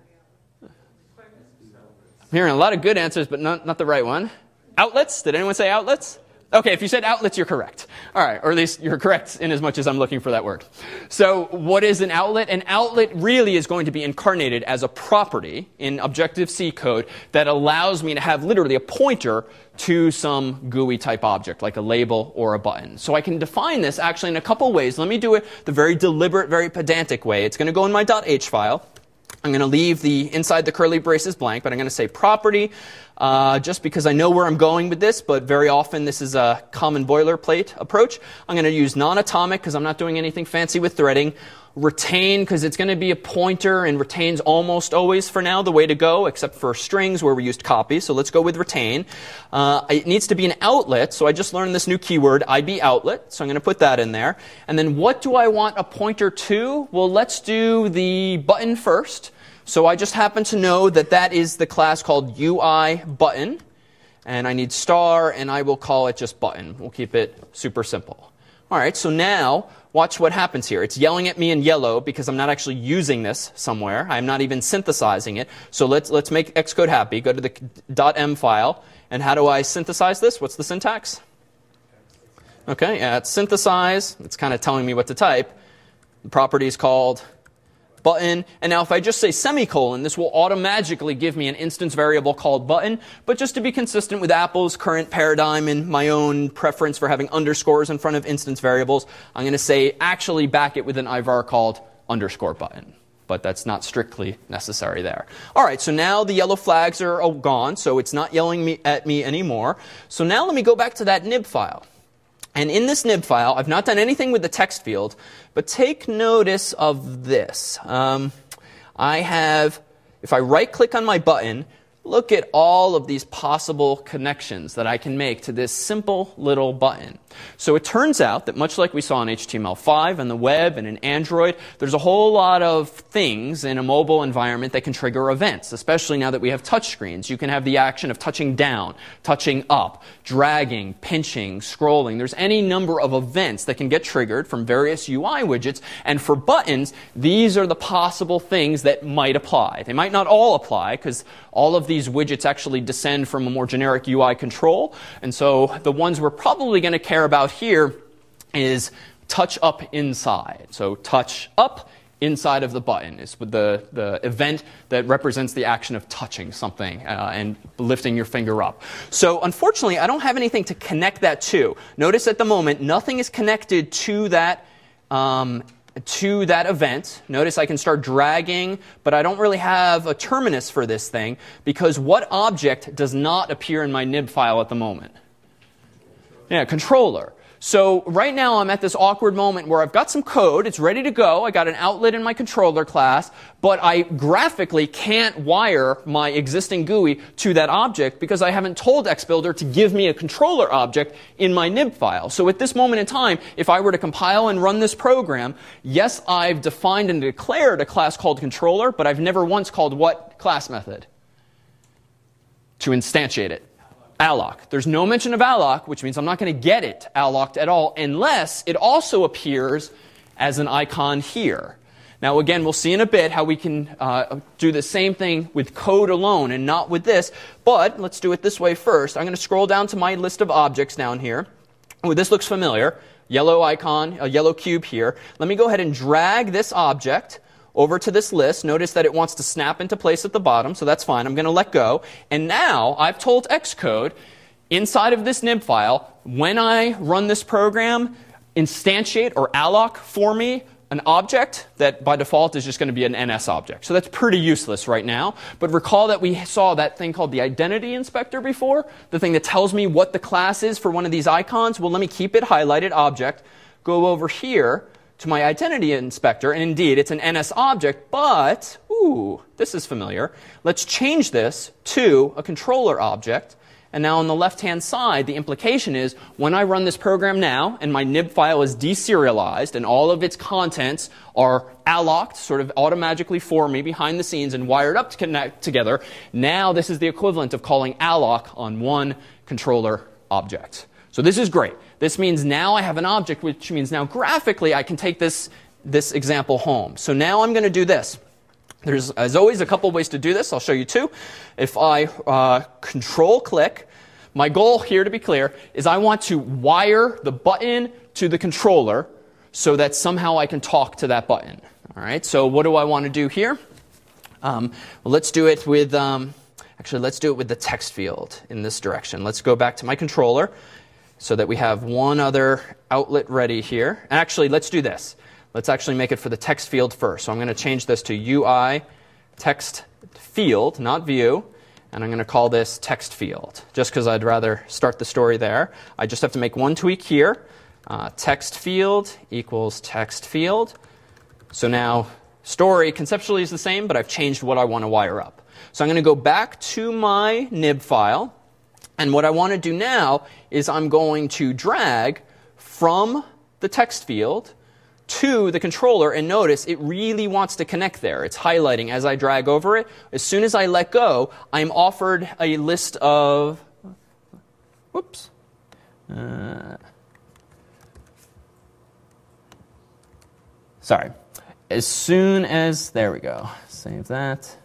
I'm hearing a lot of good answers, but not, not the right one. Outlets? Did anyone say outlets? Okay, if you said outlets, you're correct. All right, or at least you're correct in as much as I'm looking for that word. So what is an outlet? An outlet really is going to be incarnated as a property in Objective-C code that allows me to have literally a pointer to some G U I type object, like a label or a button. So I can define this actually in a couple ways. Let me do it the very deliberate, very pedantic way. It's going to go in my .h file. I'm going to leave the inside the curly braces blank, but I'm going to say property, uh, just because I know where I'm going with this, but very often this is a common boilerplate approach. I'm going to use non-atomic because I'm not doing anything fancy with threading. Retain, because it's going to be a pointer, and retain's almost always, for now, the way to go, except for strings where we used copy. So let's go with retain. Uh, it needs to be an outlet, so I just learned this new keyword, I B outlet, so I'm going to put that in there. And then what do I want a pointer to? Well, let's do the button first. So I just happen to know that that is the class called U I button. And I need star, and I will call it just button. We'll keep it super simple. All right, so now watch what happens here. It's yelling at me in yellow because I'm not actually using this somewhere. I'm not even synthesizing it. So let's, let's make Xcode happy. Go to the .m file. And how do I synthesize this? What's the syntax? Okay, yeah, it's synthesize. It's kind of telling me what to type. The property is called button. And now if I just say semicolon, this will automatically give me an instance variable called button. But just to be consistent with Apple's current paradigm and my own preference for having underscores in front of instance variables, I'm going to say actually back it with an I var called underscore button. But that's not strictly necessary there. All right, so now the yellow flags are oh, gone, so it's not yelling me, at me anymore. So now let me go back to that nib file. And in this nib file, I've not done anything with the text field, but take notice of this. Um, I have, if I right-click on my button, look at all of these possible connections that I can make to this simple little button. So it turns out that much like we saw in H T M L five and the web and in Android, there's a whole lot of things in a mobile environment that can trigger events, especially now that we have touchscreens. You can have the action of touching down, touching up, dragging, pinching, scrolling. There's any number of events that can get triggered from various U I widgets. And for buttons, these are the possible things that might apply. They might not all apply because all of these widgets actually descend from a more generic U I control. And so the ones we're probably going to care about here is touch up inside. So touch up inside of the button is the, the event that represents the action of touching something uh, and lifting your finger up. So unfortunately, I don't have anything to connect that to. Notice at the moment, nothing is connected to that um, to that event. Notice I can start dragging, but I don't really have a terminus for this thing because what object does not appear in my nib file at the moment? Yeah, controller. So right now I'm at this awkward moment where I've got some code, it's ready to go, I got an outlet in my controller class, but I graphically can't wire my existing G U I to that object because I haven't told XBuilder to give me a controller object in my nib file. So at this moment in time, if I were to compile and run this program, yes, I've defined and declared a class called controller, but I've never once called what class method to instantiate it? Alloc. There's no mention of alloc, which means I'm not going to get it alloced at all unless it also appears as an icon here. Now again, we'll see in a bit how we can uh, do the same thing with code alone and not with this, but let's do it this way first. I'm going to scroll down to my list of objects down here. Oh, this looks familiar. Yellow icon, a yellow cube here. Let me go ahead and drag this object over to this list. Notice that it wants to snap into place at the bottom, so that's fine. I'm going to let go. And now I've told Xcode inside of this nib file, when I run this program, instantiate or alloc for me an object that by default is just going to be an N S object. So that's pretty useless right now. But recall that we saw that thing called the identity inspector before, the thing that tells me what the class is for one of these icons. Well, let me keep it highlighted object, go over here to my identity inspector, and indeed it's an N S object, but, ooh, this is familiar. Let's change this to a controller object. And now on the left-hand side, the implication is when I run this program now and my nib file is deserialized and all of its contents are alloced, sort of automatically for me behind the scenes and wired up to connect together, now this is the equivalent of calling alloc on one controller object. So this is great. This means now I have an object, which means now graphically I can take this, this example home. So now I'm going to do this. There's, as always, a couple ways to do this. I'll show you two. If I uh, control click, my goal here, to be clear, is I want to wire the button to the controller so that somehow I can talk to that button. All right. So what do I want to do here? Um, well, let's do it with um, actually let's do it with the text field in this direction. Let's go back to my controller so that we have one other outlet ready here. And actually, let's do this. Let's actually make it for the text field first. So I'm going to change this to U I text field, not view, and I'm going to call this text field, just because I'd rather start the story there. I just have to make one tweak here. Uh, text field equals text field. So now story conceptually is the same, but I've changed what I want to wire up. So I'm going to go back to my nib file, and what I want to do now is I'm going to drag from the text field to the controller, and notice it really wants to connect there. It's highlighting as I drag over it. As soon as I let go, I'm offered a list of, whoops, uh, sorry. As soon as, there we go, save that.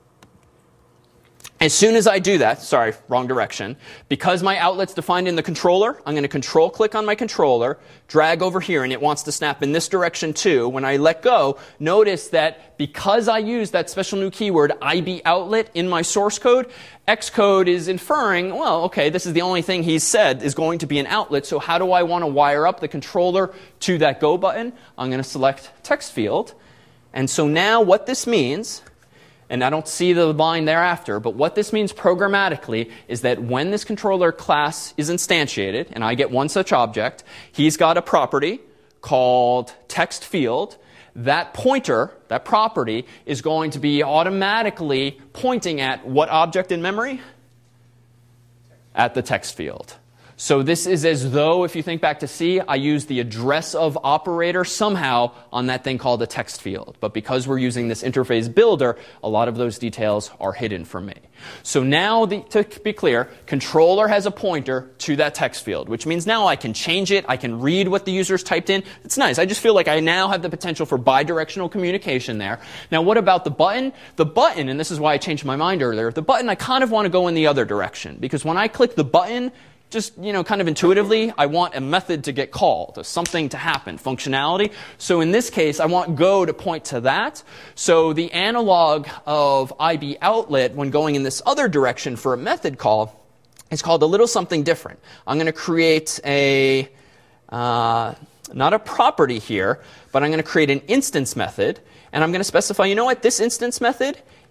As soon as I do that, sorry, wrong direction, because my outlet's defined in the controller, I'm going to control click on my controller, drag over here, and it wants to snap in this direction too. When I let go, notice that because I use that special new keyword I B outlet in my source code, Xcode is inferring, well, okay, this is the only thing he's said is going to be an outlet, so how do I want to wire up the controller to that go button? I'm going to select text field. And so now what this means, and I don't see the line thereafter, but what this means programmatically is that when this controller class is instantiated, and I get one such object, he's got a property called text field. That pointer, that property, is going to be automatically pointing at what object in memory? At the text field. So this is as though, if you think back to C, I used the address of operator somehow on that thing called a text field. But because we're using this interface builder, a lot of those details are hidden from me. So now, the, to be clear, controller has a pointer to that text field, which means now I can change it, I can read what the user's typed in. It's nice. I just feel like I now have the potential for bidirectional communication there. Now what about the button? The button, and this is why I changed my mind earlier, the button I kind of want to go in the other direction. Because when I click the button, just, you know, kind of intuitively, I want a method to get called, something to happen, functionality. So in this case, I want go to point to that. So the analog of I B outlet when going in this other direction for a method call is called a little something different. I'm going to create a, uh, not a property here, but I'm going to create an instance method. And I'm going to specify, you know what, this instance method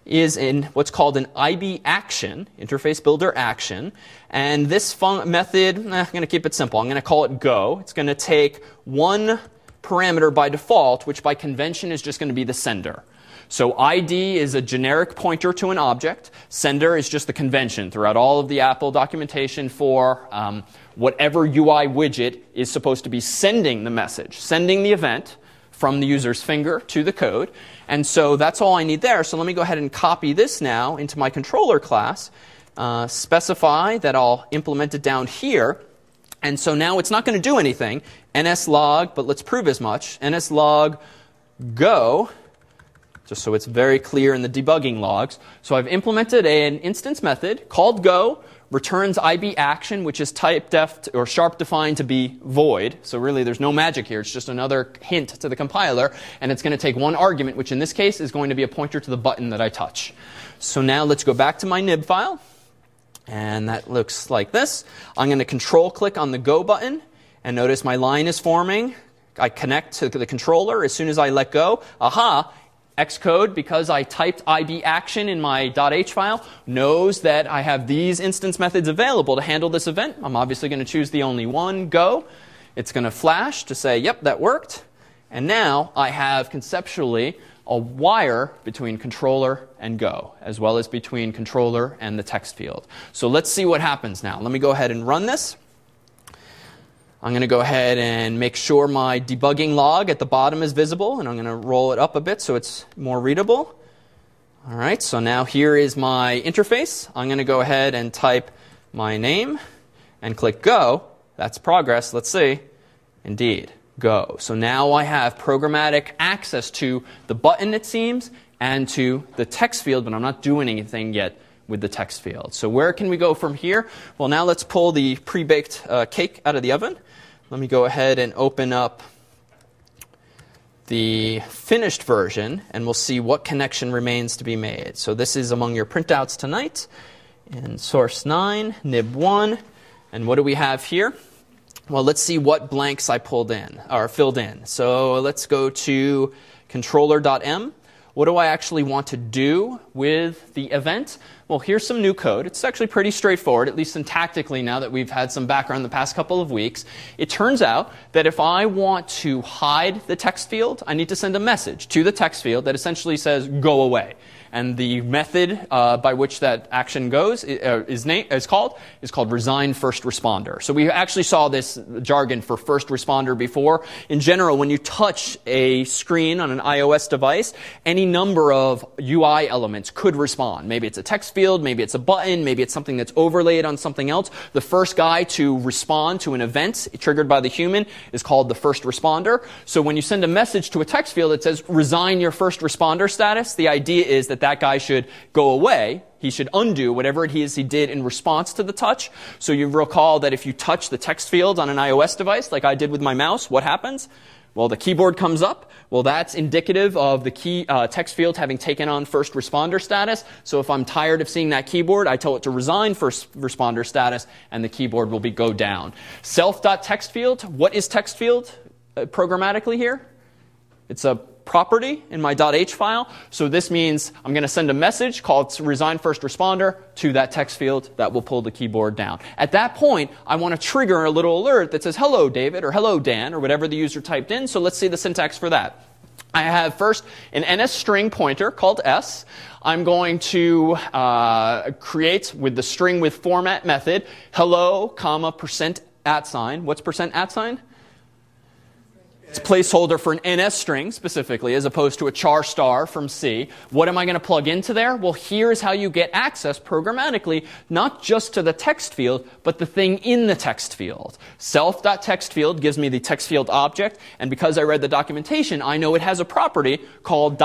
is in what's called an I B action, interface builder action. And this fun- method, eh, I'm going to keep it simple. I'm going to call it go. It's going to take one parameter by default, which by convention is just going to be the sender. So I D is a generic pointer to an object. Sender is just the convention throughout all of the Apple documentation for um, whatever U I widget is supposed to be sending the message, sending the event from the user's finger to the code. And so that's all I need there. So let me go ahead and copy this now into my controller class, uh, specify that I'll implement it down here. And so now it's not going to do anything. nslog, but let's prove as much. nslog go, just so it's very clear in the debugging logs. So I've implemented an instance method called go, returns I B action, which is type def or sharp defined to be void. So really there's no magic here. It's just another hint to the compiler. And it's going to take one argument, which in this case is going to be a pointer to the button that I touch. So now let's go back to my nib file. And that looks like this. I'm going to control click on the go button. And notice my line is forming. I connect to the controller. As soon as I let go, aha, Xcode, because I typed I B action in my .h file, knows that I have these instance methods available to handle this event. I'm obviously going to choose the only one, go. It's going to flash to say, yep, that worked. And now I have conceptually a wire between controller and go, as well as between controller and the text field. So let's see what happens now. Let me go ahead and run this. I'm going to go ahead and make sure my debugging log at the bottom is visible, and I'm going to roll it up a bit so it's more readable. All right, so now here is my interface. I'm going to go ahead and type my name and click go. That's progress. Let's see. Indeed, go. So now I have programmatic access to the button, it seems, and to the text field, but I'm not doing anything yet with the text field. So where can we go from here? Well, now let's pull the pre-baked uh, cake out of the oven. Let me go ahead and open up the finished version, and we'll see what connection remains to be made. So this is among your printouts tonight in source nine, nib one. And what do we have here? Well, let's see what blanks I pulled in, or filled in. So let's go to controller.m. What do I actually want to do with the event? Well, here's some new code. It's actually pretty straightforward, at least syntactically now that we've had some background the past couple of weeks. It turns out that if I want to hide the text field, I need to send a message to the text field that essentially says, go away. And the method uh, by which that action goes uh, is, name, is called is called resign first responder. So we actually saw this jargon for first responder before. In general, when you touch a screen on an iOS device, any number of U I elements could respond. Maybe it's a text field, maybe it's a button, maybe it's something that's overlaid on something else. The first guy to respond to an event triggered by the human is called the first responder. So when you send a message to a text field that says resign your first responder status, the idea is that that guy should go away. He should undo whatever it is he did in response to the touch. So you recall that if you touch the text field on an iOS device, like I did with my mouse, what happens? Well, the keyboard comes up. Well, that's indicative of the key uh, text field having taken on first responder status. So if I'm tired of seeing that keyboard, I tell it to resign first responder status, and the keyboard will be go down. Self.textfield. What is text field uh, programmatically here? It's a property in my .h file. So this means I'm going to send a message called resign first responder to that text field that will pull the keyboard down. At that point, I want to trigger a little alert that says, hello, David, or hello, Dan, or whatever the user typed in. So let's see the syntax for that. I have first an N S string pointer called S. I'm going to uh, create with the string with format method, hello, comma, percent at sign. What's percent at sign? It's a placeholder for an N S string specifically, as opposed to a char star from C. What am I going to plug into there? Well, here's how you get access programmatically, not just to the text field, but the thing in the text field. Self.textfield gives me the text field object, and because I read the documentation, I know it has a property called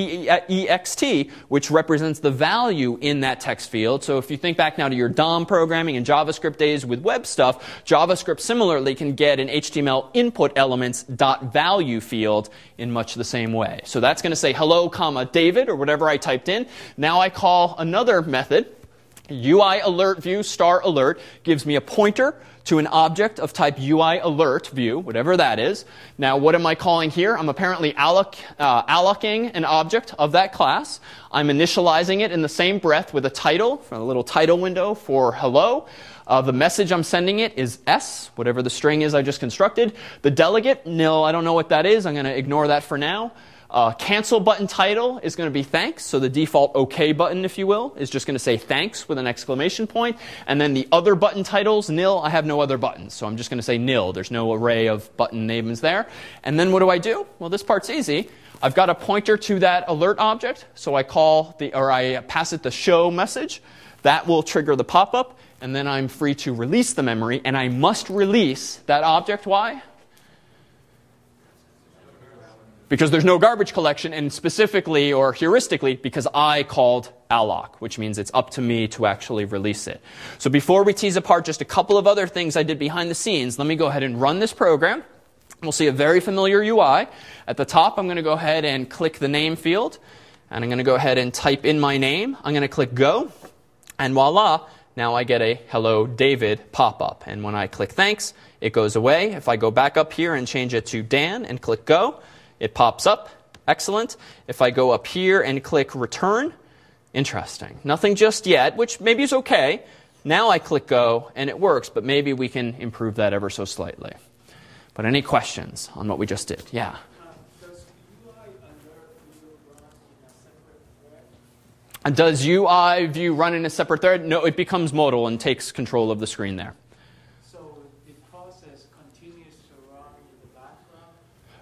.text, which represents the value in that text field. So if you think back now to your D O M programming and JavaScript days with web stuff, JavaScript similarly can get an H T M L input elements .value field in much the same way. So that's going to say hello, comma, David, or whatever I typed in. Now I call another method. U I alert view star alert gives me a pointer to an object of type U I alert view, whatever that is. Now, what am I calling here? I'm apparently alloc, uh, allocating an object of that class. I'm initializing it in the same breath with a title, a little title window for hello. Uh, the message I'm sending it is S, whatever the string is I just constructed. The delegate, no, I don't know what that is. I'm going to ignore that for now. Uh, cancel button title is going to be thanks. So the default OK button, if you will, is just going to say thanks with an exclamation point. And then the other button titles, nil, I have no other buttons. So I'm just going to say nil. There's no array of button names there. And then what do I do? Well, this part's easy. I've got a pointer to that alert object. So I call the, or I pass it the show message. That will trigger the pop-up. And then I'm free to release the memory. And I must release that object. Why? Because there's no garbage collection, and specifically or heuristically because I called alloc, which means it's up to me to actually release it. So before we tease apart just a couple of other things I did behind the scenes, let me go ahead and run this program. We'll see a very familiar U I. At the top, I'm going to go ahead and click the name field, and I'm going to go ahead and type in my name. I'm going to click go, and voila, now I get a hello David pop-up. And when I click thanks, it goes away. If I go back up here and change it to Dan and click go, it pops up. Excellent. If I go up here and click return, interesting. Nothing just yet, which maybe is okay. Now I click go, and it works, but maybe we can improve that ever so slightly. But any questions on what we just did? Yeah? Uh, does U I alert view run in a separate thread? And does U I view run in a separate thread? No, it becomes modal and takes control of the screen there. So the process continues to run in the background?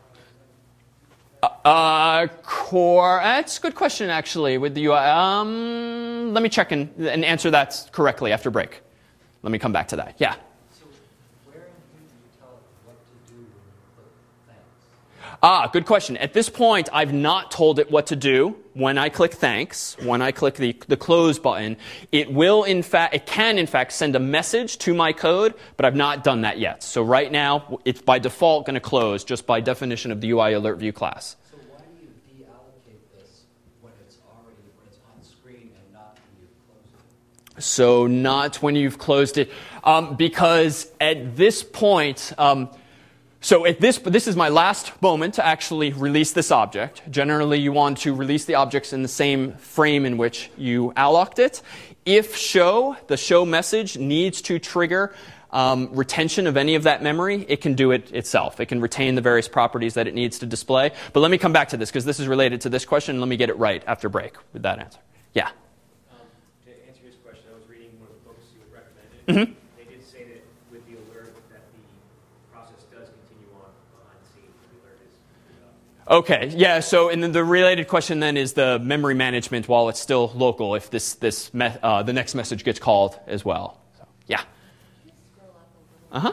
Uh, core. That's a good question, actually, with the U I. Um, let me check and, and answer that correctly after break. Let me come back to that. Yeah. So, where in here do you tell it what to do when you click thanks? Ah, good question. At this point, I've not told it what to do when I click thanks. When I click the, the close button, it will, in fact, it can, in fact, send a message to my code, but I've not done that yet. So right now, it's by default going to close, just by definition of the U I alert view class. So why do you deallocate this when it's already when it's on screen and not when you've closed it? So not when you've closed it, um, because at this point, um, so at this, this is my last moment to actually release this object. Generally, you want to release the objects in the same frame in which you alloced it. If show, the show message needs to trigger um, retention of any of that memory, it can do it itself. It can retain the various properties that it needs to display. But let me come back to this because this is related to this question. Let me get it right after break with that answer. Yeah. To answer his question, I was reading one of the books you had recommended. Mm-hmm. They did say that with the alert that the process does continue on behind the scenes when the alert is uh, Okay, yeah, so and then the related question then is the memory management while it's still local if this, this me- uh, the next message gets called as well. So, yeah. Uh-huh.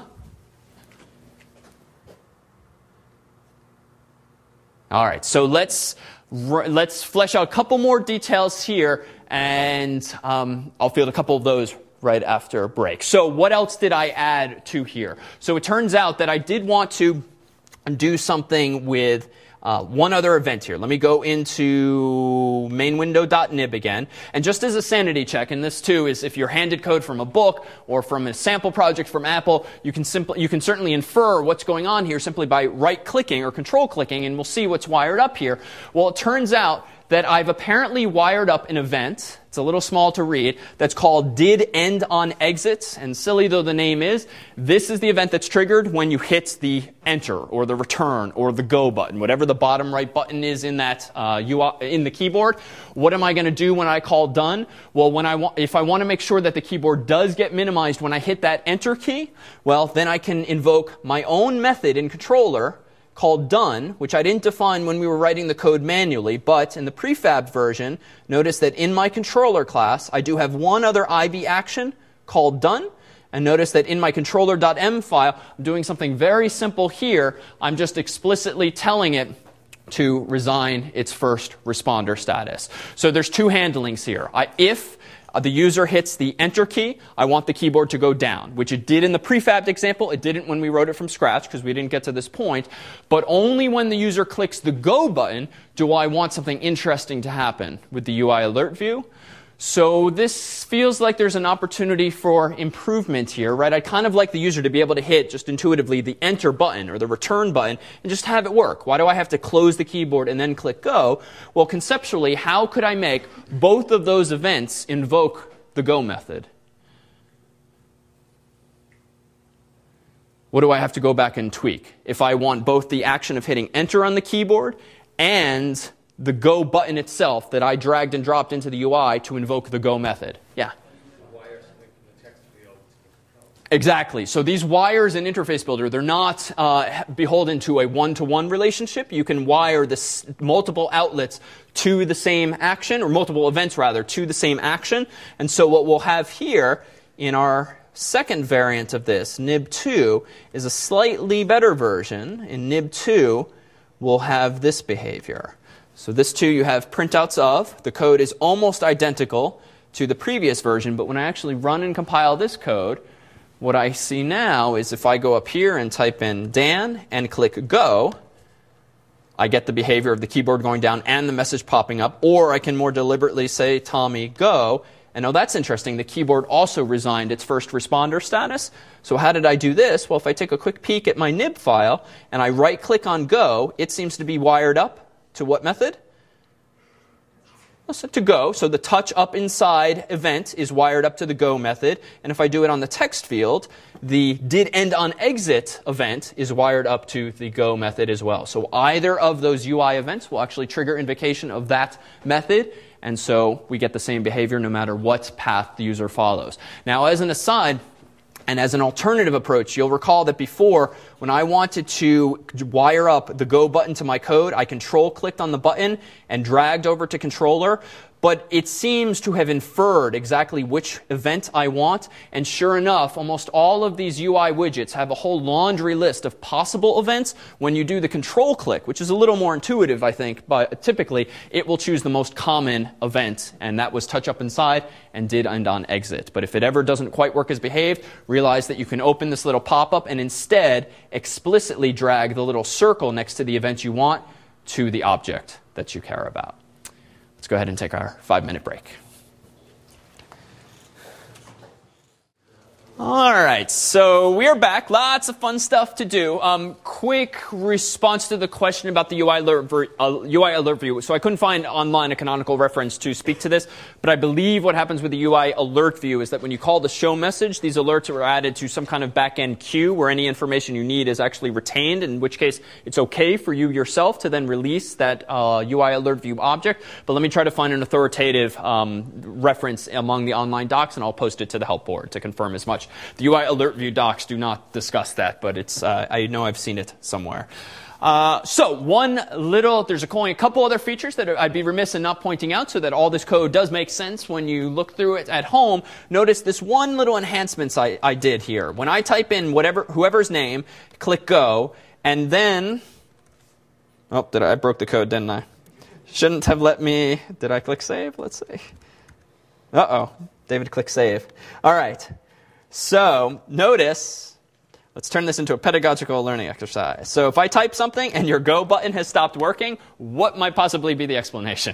All right, so let's let's flesh out a couple more details here, and um, I'll field a couple of those right after break. So what else did I add to here? So it turns out that I did want to do something with Uh, one other event here. Let me go into mainwindow.nib again. And just as a sanity check, and this too is if you're handed code from a book or from a sample project from Apple, you can simply you can certainly infer what's going on here simply by right-clicking or control-clicking, and we'll see what's wired up here. Well, it turns out that I've apparently wired up an event, it's a little small to read, that's called did end on exit, and silly though the name is, this is the event that's triggered when you hit the enter or the return or the go button, whatever the bottom right button is in that uh, U I, in the keyboard. What am I going to do when I call done? Well, when I wa- if I want to make sure that the keyboard does get minimized when I hit that enter key, well, then I can invoke my own method in controller called done, which I didn't define when we were writing the code manually, but in the prefabbed version, notice that in my controller class, I do have one other I V action called done, and notice that in my controller.m file, I'm doing something very simple here. I'm just explicitly telling it to resign its first responder status. So there's two handlings here. I, if the user hits the enter key, I want the keyboard to go down, which it did in the prefabbed example. It didn't when we wrote it from scratch because we didn't get to this point. But only when the user clicks the go button do I want something interesting to happen with the U I alert view. So this feels like there's an opportunity for improvement here, right? I'd kind of like the user to be able to hit just intuitively the enter button or the return button and just have it work. Why do I have to close the keyboard and then click go? Well, conceptually, how could I make both of those events invoke the go method? What do I have to go back and tweak? If I want both the action of hitting enter on the keyboard and the go button itself that I dragged and dropped into the U I to invoke the go method. Yeah? Exactly. So these wires in Interface Builder, they're not uh, beholden to a one-to-one relationship. You can wire this multiple outlets to the same action, or multiple events rather, to the same action. And so what we'll have here in our second variant of this, N I B two, is a slightly better version. In N I B two, we'll have this behavior. So this too you have printouts of. The code is almost identical to the previous version, but when I actually run and compile this code, what I see now is if I go up here and type in Dan and click go, I get the behavior of the keyboard going down and the message popping up, or I can more deliberately say Tommy go. And now that's interesting. The keyboard also resigned its first responder status. So how did I do this? Well, if I take a quick peek at my N I B file and I right-click on go, it seems to be wired up to what method? To go. So the touch up inside event is wired up to the go method. And if I do it on the text field, the did end on exit event is wired up to the go method as well. So either of those U I events will actually trigger invocation of that method. And so we get the same behavior no matter what path the user follows. Now, as an aside, and as an alternative approach, you'll recall that before, when I wanted to wire up the go button to my code, I control-clicked on the button and dragged over to controller. But it seems to have inferred exactly which event I want. And sure enough, almost all of these U I widgets have a whole laundry list of possible events. When you do the control click, which is a little more intuitive, I think, but typically it will choose the most common event. And that was touch up inside and did end on exit. But if it ever doesn't quite work as behaved, realize that you can open this little pop-up and instead explicitly drag the little circle next to the event you want to the object that you care about. Let's go ahead and take our five-minute break. All right, so we are back. Lots of fun stuff to do. Um, quick response to the question about the U I alert, uh, U I alert view. So I couldn't find online a canonical reference to speak to this, but I believe what happens with the U I alert view is that when you call the show message, these alerts are added to some kind of back-end queue where any information you need is actually retained, in which case it's okay for you yourself to then release that uh, U I alert view object. But let me try to find an authoritative um, reference among the online docs, and I'll post it to the help board to confirm as much. The U I alert view docs do not discuss that, but it's uh, I know I've seen it somewhere. Uh, so one little, there's a, a couple other features that I'd be remiss in not pointing out so that all this code does make sense when you look through it at home. Notice this one little enhancements I, I did here. When I type in whatever whoever's name, click go, and then, oh, did I, I broke the code, didn't I? Shouldn't have let me, did I click save? Let's see. Uh-oh, David click save. All right. So notice, let's turn this into a pedagogical learning exercise. So if I type something and your go button has stopped working, what might possibly be the explanation?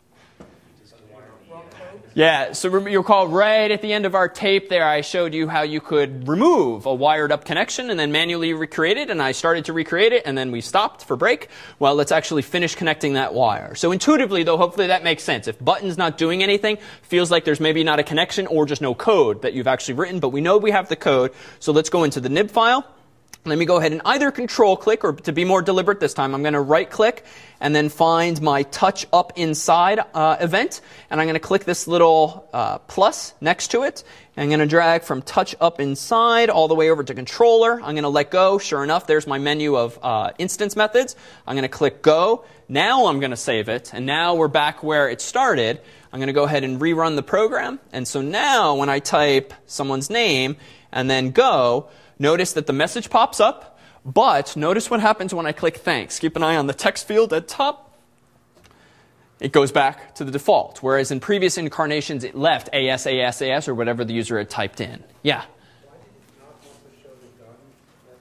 Yeah, so you recall right at the end of our tape there, I showed you how you could remove a wired up connection and then manually recreate it, and I started to recreate it, and then we stopped for break. Well, let's actually finish connecting that wire. So intuitively, though, hopefully that makes sense. If button's not doing anything, feels like there's maybe not a connection or just no code that you've actually written, but we know we have the code. So let's go into the N I B file. Let me go ahead and either control click, or to be more deliberate this time, I'm going to right click and then find my touch up inside uh, event. And I'm going to click this little uh, plus next to it. And I'm going to drag from touch up inside all the way over to controller. I'm going to let go. Sure enough, there's my menu of uh, instance methods. I'm going to click go. Now I'm going to save it. And now we're back where it started. I'm going to go ahead and rerun the program. And so now when I type someone's name and then go, notice that the message pops up, but notice what happens when I click thanks. Keep an eye on the text field at top. It goes back to the default, whereas in previous incarnations it left A S, A S, A S, or whatever the user had typed in. Yeah?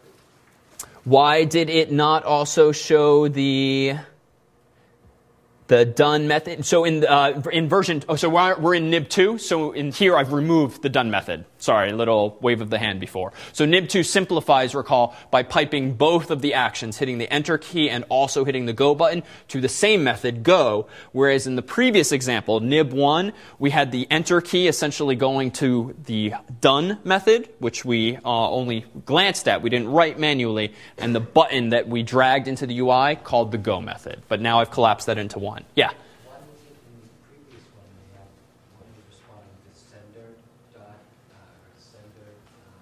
Why did it not also show the, the done method. So in uh, in version, oh, so we're, we're in nib two. So in here, I've removed the done method. Sorry, a little wave of the hand before. So nib two simplifies, recall, by piping both of the actions, hitting the enter key and also hitting the go button to the same method, go. Whereas in the previous example, nib one, we had the enter key essentially going to the done method, which we uh, only glanced at. We didn't write manually. And the button that we dragged into the U I called the go method. But now I've collapsed that into one. Yeah? Why was it in the previous one we have one was responding to sender dot uh, sender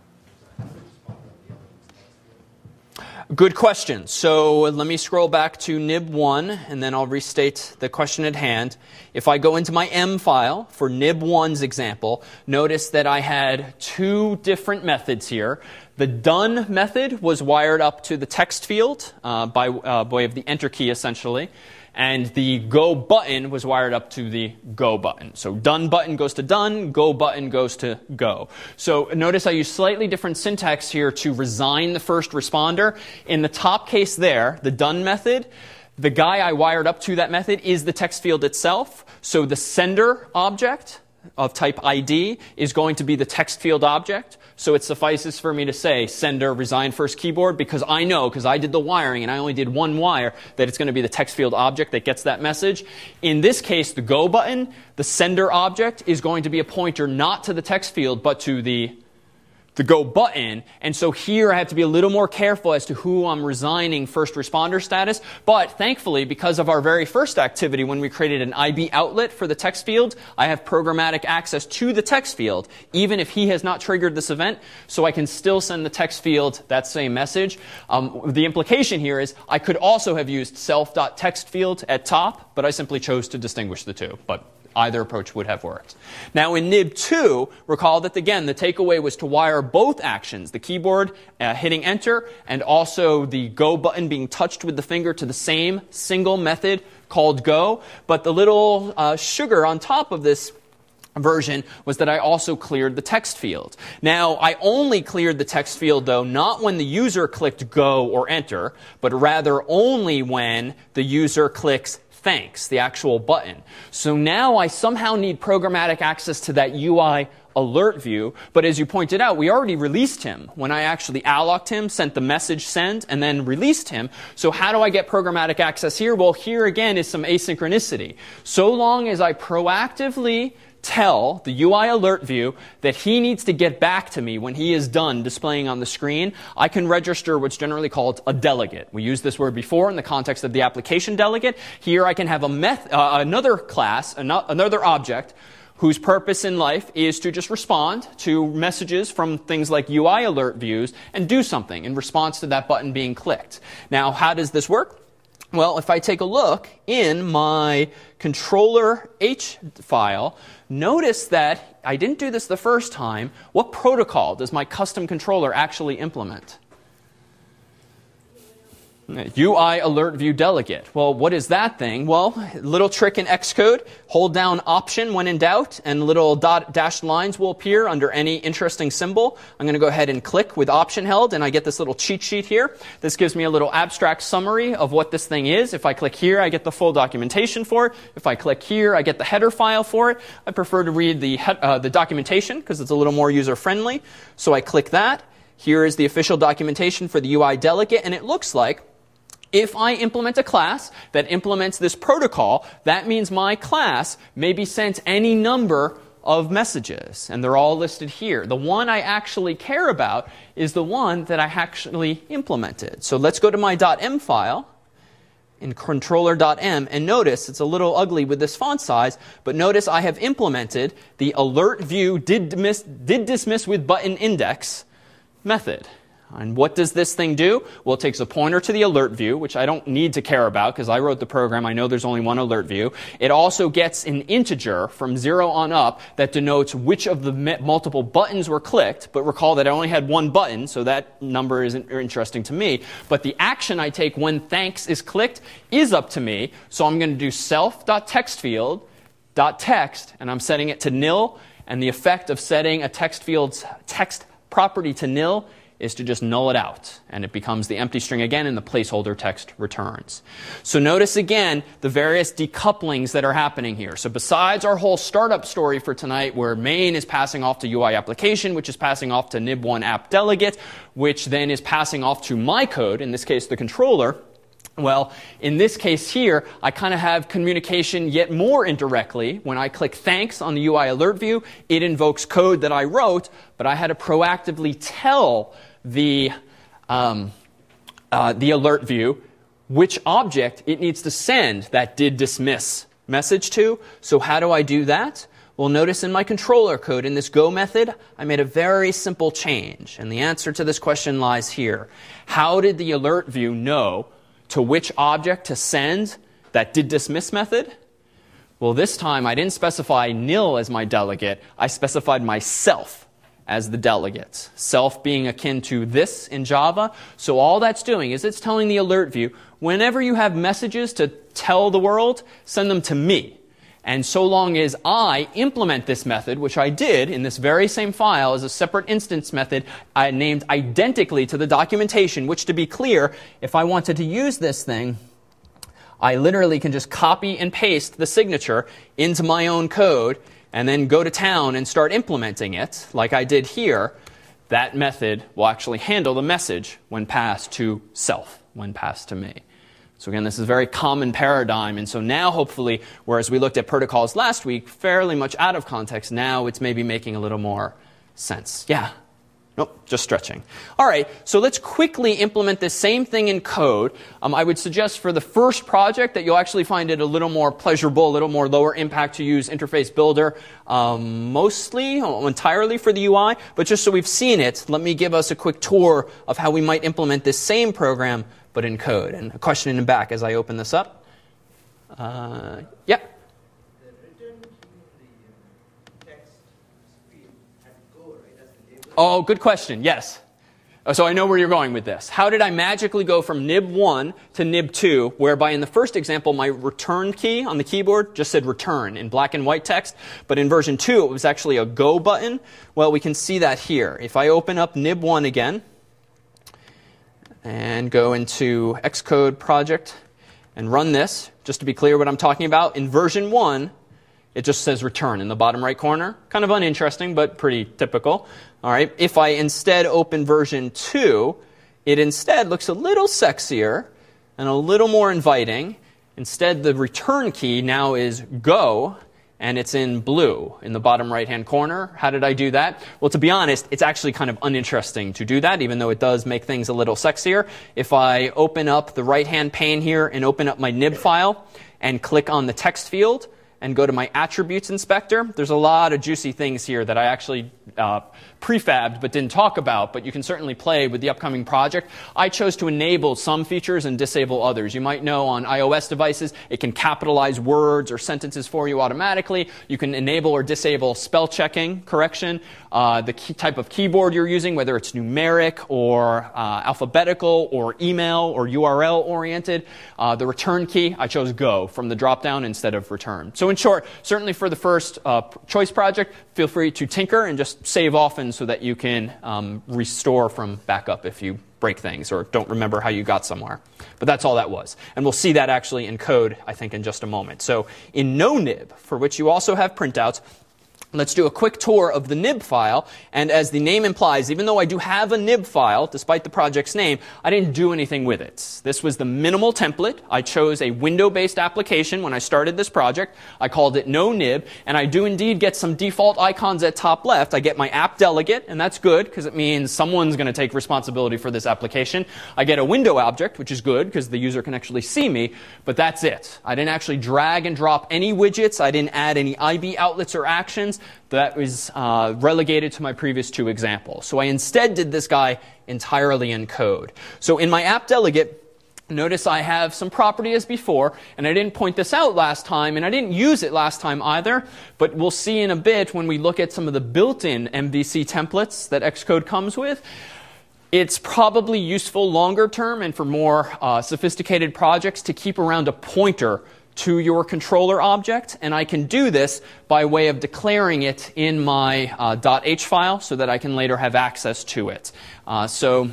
um, was responding to the other one's text field? Good question. So let me scroll back to nib one, and then I'll restate the question at hand. If I go into my M file for nib one's example, notice that I had two different methods here. The done method was wired up to the text field uh, by uh, way of the enter key, essentially. And the go button was wired up to the go button. So done button goes to done, go button goes to go. So notice I use slightly different syntax here to resign the first responder. In the top case there, the done method, the guy I wired up to that method is the text field itself. So the sender object of type I D is going to be the text field object. So it suffices for me to say sender resign first keyboard because I know, because I did the wiring and I only did one wire, that it's going to be the text field object that gets that message. In this case, the go button, the sender object is going to be a pointer not to the text field but to the the go button. And so here I have to be a little more careful as to who I'm resigning first responder status. But thankfully, because of our very first activity when we created an I B outlet for the text field, I have programmatic access to the text field, even if he has not triggered this event. So I can still send the text field that same message. Um, the implication here is I could also have used self.textfield at top, but I simply chose to distinguish the two. But either approach would have worked. Now in nib two, recall that again, the takeaway was to wire both actions, the keyboard uh, hitting enter and also the go button being touched with the finger to the same single method called go. But the little uh, sugar on top of this version was that I also cleared the text field. Now, I only cleared the text field, though, not when the user clicked go or enter, but rather only when the user clicks thanks, the actual button. So now I somehow need programmatic access to that U I alert view. But as you pointed out, we already released him when I actually alloced him, sent the message send, and then released him. So how do I get programmatic access here? Well, here again is some asynchronicity. So long as I proactively tell the U I alert view that he needs to get back to me when he is done displaying on the screen, I can register what's generally called a delegate. We used this word before in the context of the application delegate. Here I can have a meth- uh, another class, an- another object, whose purpose in life is to just respond to messages from things like U I alert views and do something in response to that button being clicked. Now, how does this work? Well, if I take a look in my controller H file, notice that I didn't do this the first time. What protocol does my custom controller actually implement? U I alert view delegate. Well, what is that thing? Well, little trick in Xcode. Hold down option when in doubt, and little dot dashed lines will appear under any interesting symbol. I'm going to go ahead and click with option held, and I get this little cheat sheet here. This gives me a little abstract summary of what this thing is. If I click here, I get the full documentation for it. If I click here, I get the header file for it. I prefer to read the, uh, the documentation because it's a little more user-friendly. So I click that. Here is the official documentation for the U I delegate, and it looks like if I implement a class that implements this protocol, that means my class may be sent any number of messages, and they're all listed here. The one I actually care about is the one that I actually implemented. So let's go to my .m file in controller.m, and notice it's a little ugly with this font size, but notice I have implemented the alert view did dismiss, did dismiss with button index method. And what does this thing do? Well, it takes a pointer to the alert view, which I don't need to care about because I wrote the program. I know there's only one alert view. It also gets an integer from zero on up that denotes which of the multiple buttons were clicked. But recall that I only had one button, so that number isn't interesting to me. But the action I take when thanks is clicked is up to me. So I'm going to do self.textfield.text, and I'm setting it to nil. And the effect of setting a text field's text property to nil is to just null it out, and it becomes the empty string again, and the placeholder text returns. So notice again the various decouplings that are happening here. So besides our whole startup story for tonight, where main is passing off to U I application, which is passing off to N I B one app delegate, which then is passing off to my code, in this case the controller. Well, in this case here, I kind of have communication yet more indirectly. When I click thanks on the U I alert view, it invokes code that I wrote, but I had to proactively tell the, um, uh, the alert view which object it needs to send that did dismiss message to. So how do I do that? Well, notice in my controller code, in this go method, I made a very simple change. And the answer to this question lies here. How did the alert view know to which object to send that did dismiss method? Well, this time I didn't specify nil as my delegate. I specified myself as the delegate. Self being akin to this in Java. So all that's doing is it's telling the alert view, whenever you have messages to tell the world, send them to me. And so long as I implement this method, which I did in this very same file as a separate instance method, I named identically to the documentation, which, to be clear, if I wanted to use this thing, I literally can just copy and paste the signature into my own code and then go to town and start implementing it, like I did here. That method will actually handle the message when passed to self, when passed to me. So again, this is a very common paradigm. And so now, hopefully, whereas we looked at protocols last week, fairly much out of context, now it's maybe making a little more sense. Yeah? Nope, just stretching. All right, so let's quickly implement this same thing in code. Um, I would suggest for the first project that you'll actually find it a little more pleasurable, a little more lower impact to use Interface Builder, um, mostly, entirely for the U I. But just so we've seen it, let me give us a quick tour of how we might implement this same program but in code. And a question in the back as I open this up. Uh, yeah? The return to the text field at go, right? That's the label. Oh, good question. Yes. So I know where you're going with this. How did I magically go from N I B one to N I B two, whereby in the first example, my return key on the keyboard just said return in black and white text, but in version two, it was actually a go button? Well, we can see that here. If I open up N I B one again, and go into Xcode project and run this, just to be clear what I'm talking about, in version one, it just says return in the bottom right corner. Kind of uninteresting, but pretty typical. All right. If I instead open version two, it instead looks a little sexier and a little more inviting. Instead, the return key now is go, and it's in blue in the bottom right-hand corner. How did I do that? Well, to be honest, it's actually kind of uninteresting to do that, even though it does make things a little sexier. If I open up the right-hand pane here and open up my N I B file and click on the text field and go to my attributes inspector, there's a lot of juicy things here that I actually uh, prefabbed but didn't talk about, but you can certainly play with the upcoming project. I chose to enable some features and disable others. You might know on iOS devices, it can capitalize words or sentences for you automatically. You can enable or disable spell checking correction, uh, the key type of keyboard you're using, whether it's numeric or uh, alphabetical or email or U R L oriented. Uh, the return key, I chose go from the drop-down instead of return. So in short, certainly for the first uh, choice project, feel free to tinker and just save often so that you can um, restore from backup if you break things or don't remember how you got somewhere. But that's all that was. And we'll see that actually in code, I think, in just a moment. So in no N I B, for which you also have printouts, let's do a quick tour of the N I B file. And as the name implies, even though I do have a N I B file, despite the project's name, I didn't do anything with it. This was the minimal template. I chose a window-based application when I started this project. I called it no N I B. And I do indeed get some default icons at top left. I get my app delegate, and that's good because it means someone's going to take responsibility for this application. I get a window object, which is good because the user can actually see me. But that's it. I didn't actually drag and drop any widgets. I didn't add any I B outlets or actions. That was uh, relegated to my previous two examples. So I instead did this guy entirely in code. So in my app delegate, notice I have some property as before, and I didn't point this out last time, and I didn't use it last time either, but we'll see in a bit when we look at some of the built-in M V C templates that Xcode comes with. It's probably useful longer term and for more uh, sophisticated projects to keep around a pointer to your controller object, and I can do this by way of declaring it in my uh, .h file so that I can later have access to it. Uh, so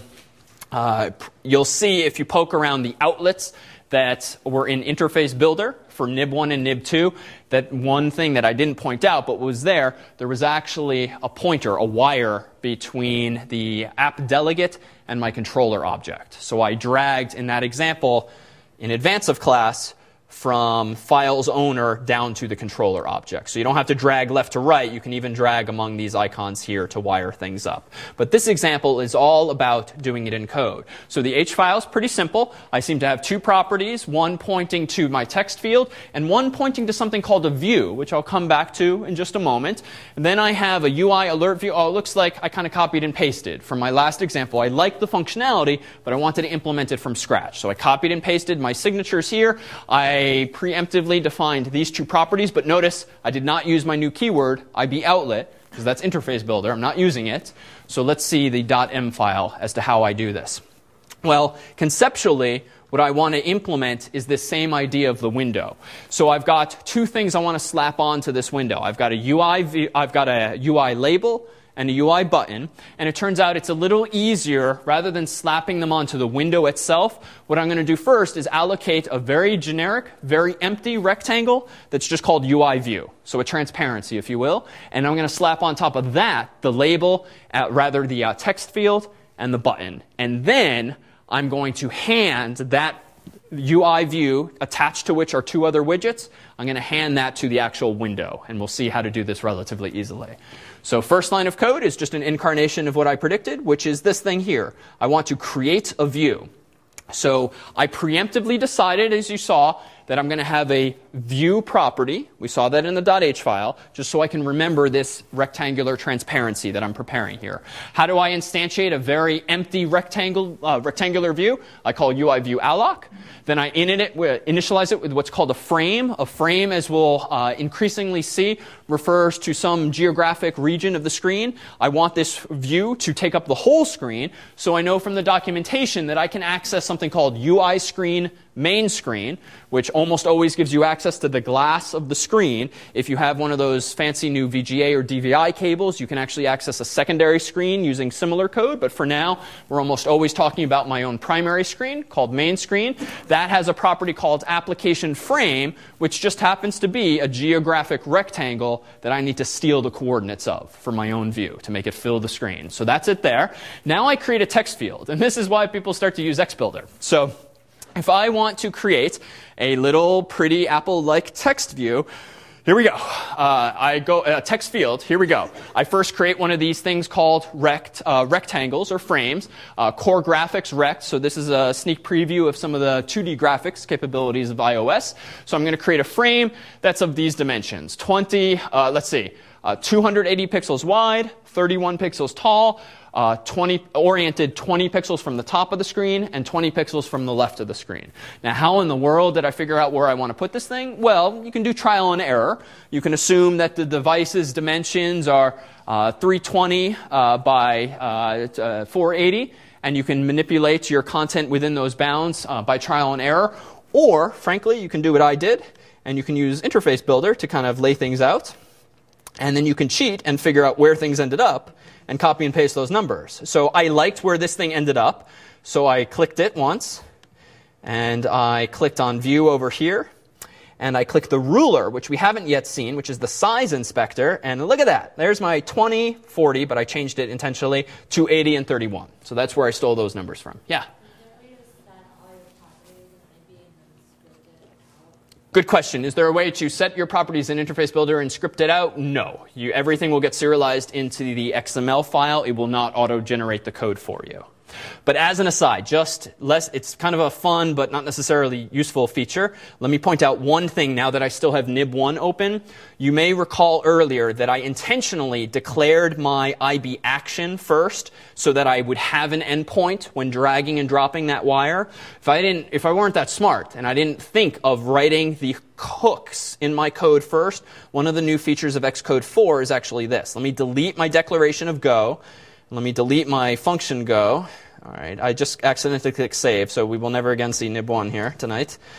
uh, you'll see if you poke around the outlets that were in Interface Builder for N I B one and N I B two, that one thing that I didn't point out but was there, there was actually a pointer, a wire between the app delegate and my controller object. So I dragged in that example in advance of class from files owner down to the controller object. So you don't have to drag left to right. You can even drag among these icons here to wire things up. But this example is all about doing it in code. So the H file is pretty simple. I seem to have two properties, one pointing to my text field and one pointing to something called a view, which I'll come back to in just a moment. And then I have a U I alert view. Oh, it looks like I kind of copied and pasted from my last example. I liked the functionality, but I wanted to implement it from scratch. So I copied and pasted my signatures here. I I preemptively defined these two properties, but notice I did not use my new keyword, I B outlet, because that's Interface Builder. I'm not using it. So let's see the .m file as to how I do this. Well, conceptually, what I want to implement is this same idea of the window. So I've got two things I want to slap onto this window. I've got a U I, v- I've got a U I label and a U I button, and it turns out it's a little easier, rather than slapping them onto the window itself, what I'm going to do first is allocate a very generic, very empty rectangle that's just called U I view, so a transparency, if you will, and I'm going to slap on top of that the label, uh, rather the uh, text field, and the button. And then I'm going to hand that U I view, attached to which are two other widgets, I'm going to hand that to the actual window, and we'll see how to do this relatively easily. So first line of code is just an incarnation of what I predicted, which is this thing here. I want to create a view. So I preemptively decided, as you saw, that I'm going to have a view property. We saw that in the .h file, just so I can remember this rectangular transparency that I'm preparing here. How do I instantiate a very empty rectangle, uh, rectangular view? I call U I view alloc. Then I init it, initialize it with what's called a frame. A frame, as we'll uh, increasingly see, refers to some geographic region of the screen. I want this view to take up the whole screen, so I know from the documentation that I can access something called U I screen main screen, which almost always gives you access to the glass of the screen. If you have one of those fancy new V G A or D V I cables, you can actually access a secondary screen using similar code. But for now, we're almost always talking about my own primary screen called main screen. That has a property called application frame, which just happens to be a geographic rectangle that I need to steal the coordinates of for my own view to make it fill the screen. So that's it there. Now I create a text field. And this is why people start to use XBuilder. So if I want to create a little pretty Apple-like text view, here we go. Uh, I go uh, text field. Here we go. I first create one of these things called rect, uh, rectangles or frames. Uh, Core Graphics Rect. So this is a sneak preview of some of the two D graphics capabilities of iOS. So I'm going to create a frame that's of these dimensions: twenty. Uh, let's see, uh, two hundred eighty pixels wide, thirty-one pixels tall. Uh, twenty oriented twenty pixels from the top of the screen and twenty pixels from the left of the screen. Now, how in the world did I figure out where I want to put this thing? Well, you can do trial and error. You can assume that the device's dimensions are uh, three twenty uh, by uh, uh, four eighty, and you can manipulate your content within those bounds uh, by trial and error. Or, frankly, you can do what I did, and you can use Interface Builder to kind of lay things out. And then you can cheat and figure out where things ended up and copy and paste those numbers. So I liked where this thing ended up, so I clicked it once, and I clicked on View over here, and I clicked the ruler, which we haven't yet seen, which is the size inspector, and look at that. There's my twenty, forty, but I changed it intentionally, to eighty and thirty-one. So that's where I stole those numbers from. Yeah? Good question. Is there a way to set your properties in Interface Builder and script it out? No. You, everything will get serialized into the X M L file. It will not auto-generate the code for you. But as an aside, just less, it's kind of a fun but not necessarily useful feature. Let me point out one thing now that I still have N I B one open. You may recall earlier that I intentionally declared my I B action first so that I would have an endpoint when dragging and dropping that wire. If I didn't, if I weren't that smart and I didn't think of writing the hooks in my code first, one of the new features of Xcode four is actually this. Let me delete my declaration of go. Let me delete my function go. All right, I just accidentally clicked save, so we will never again see N I B one here tonight.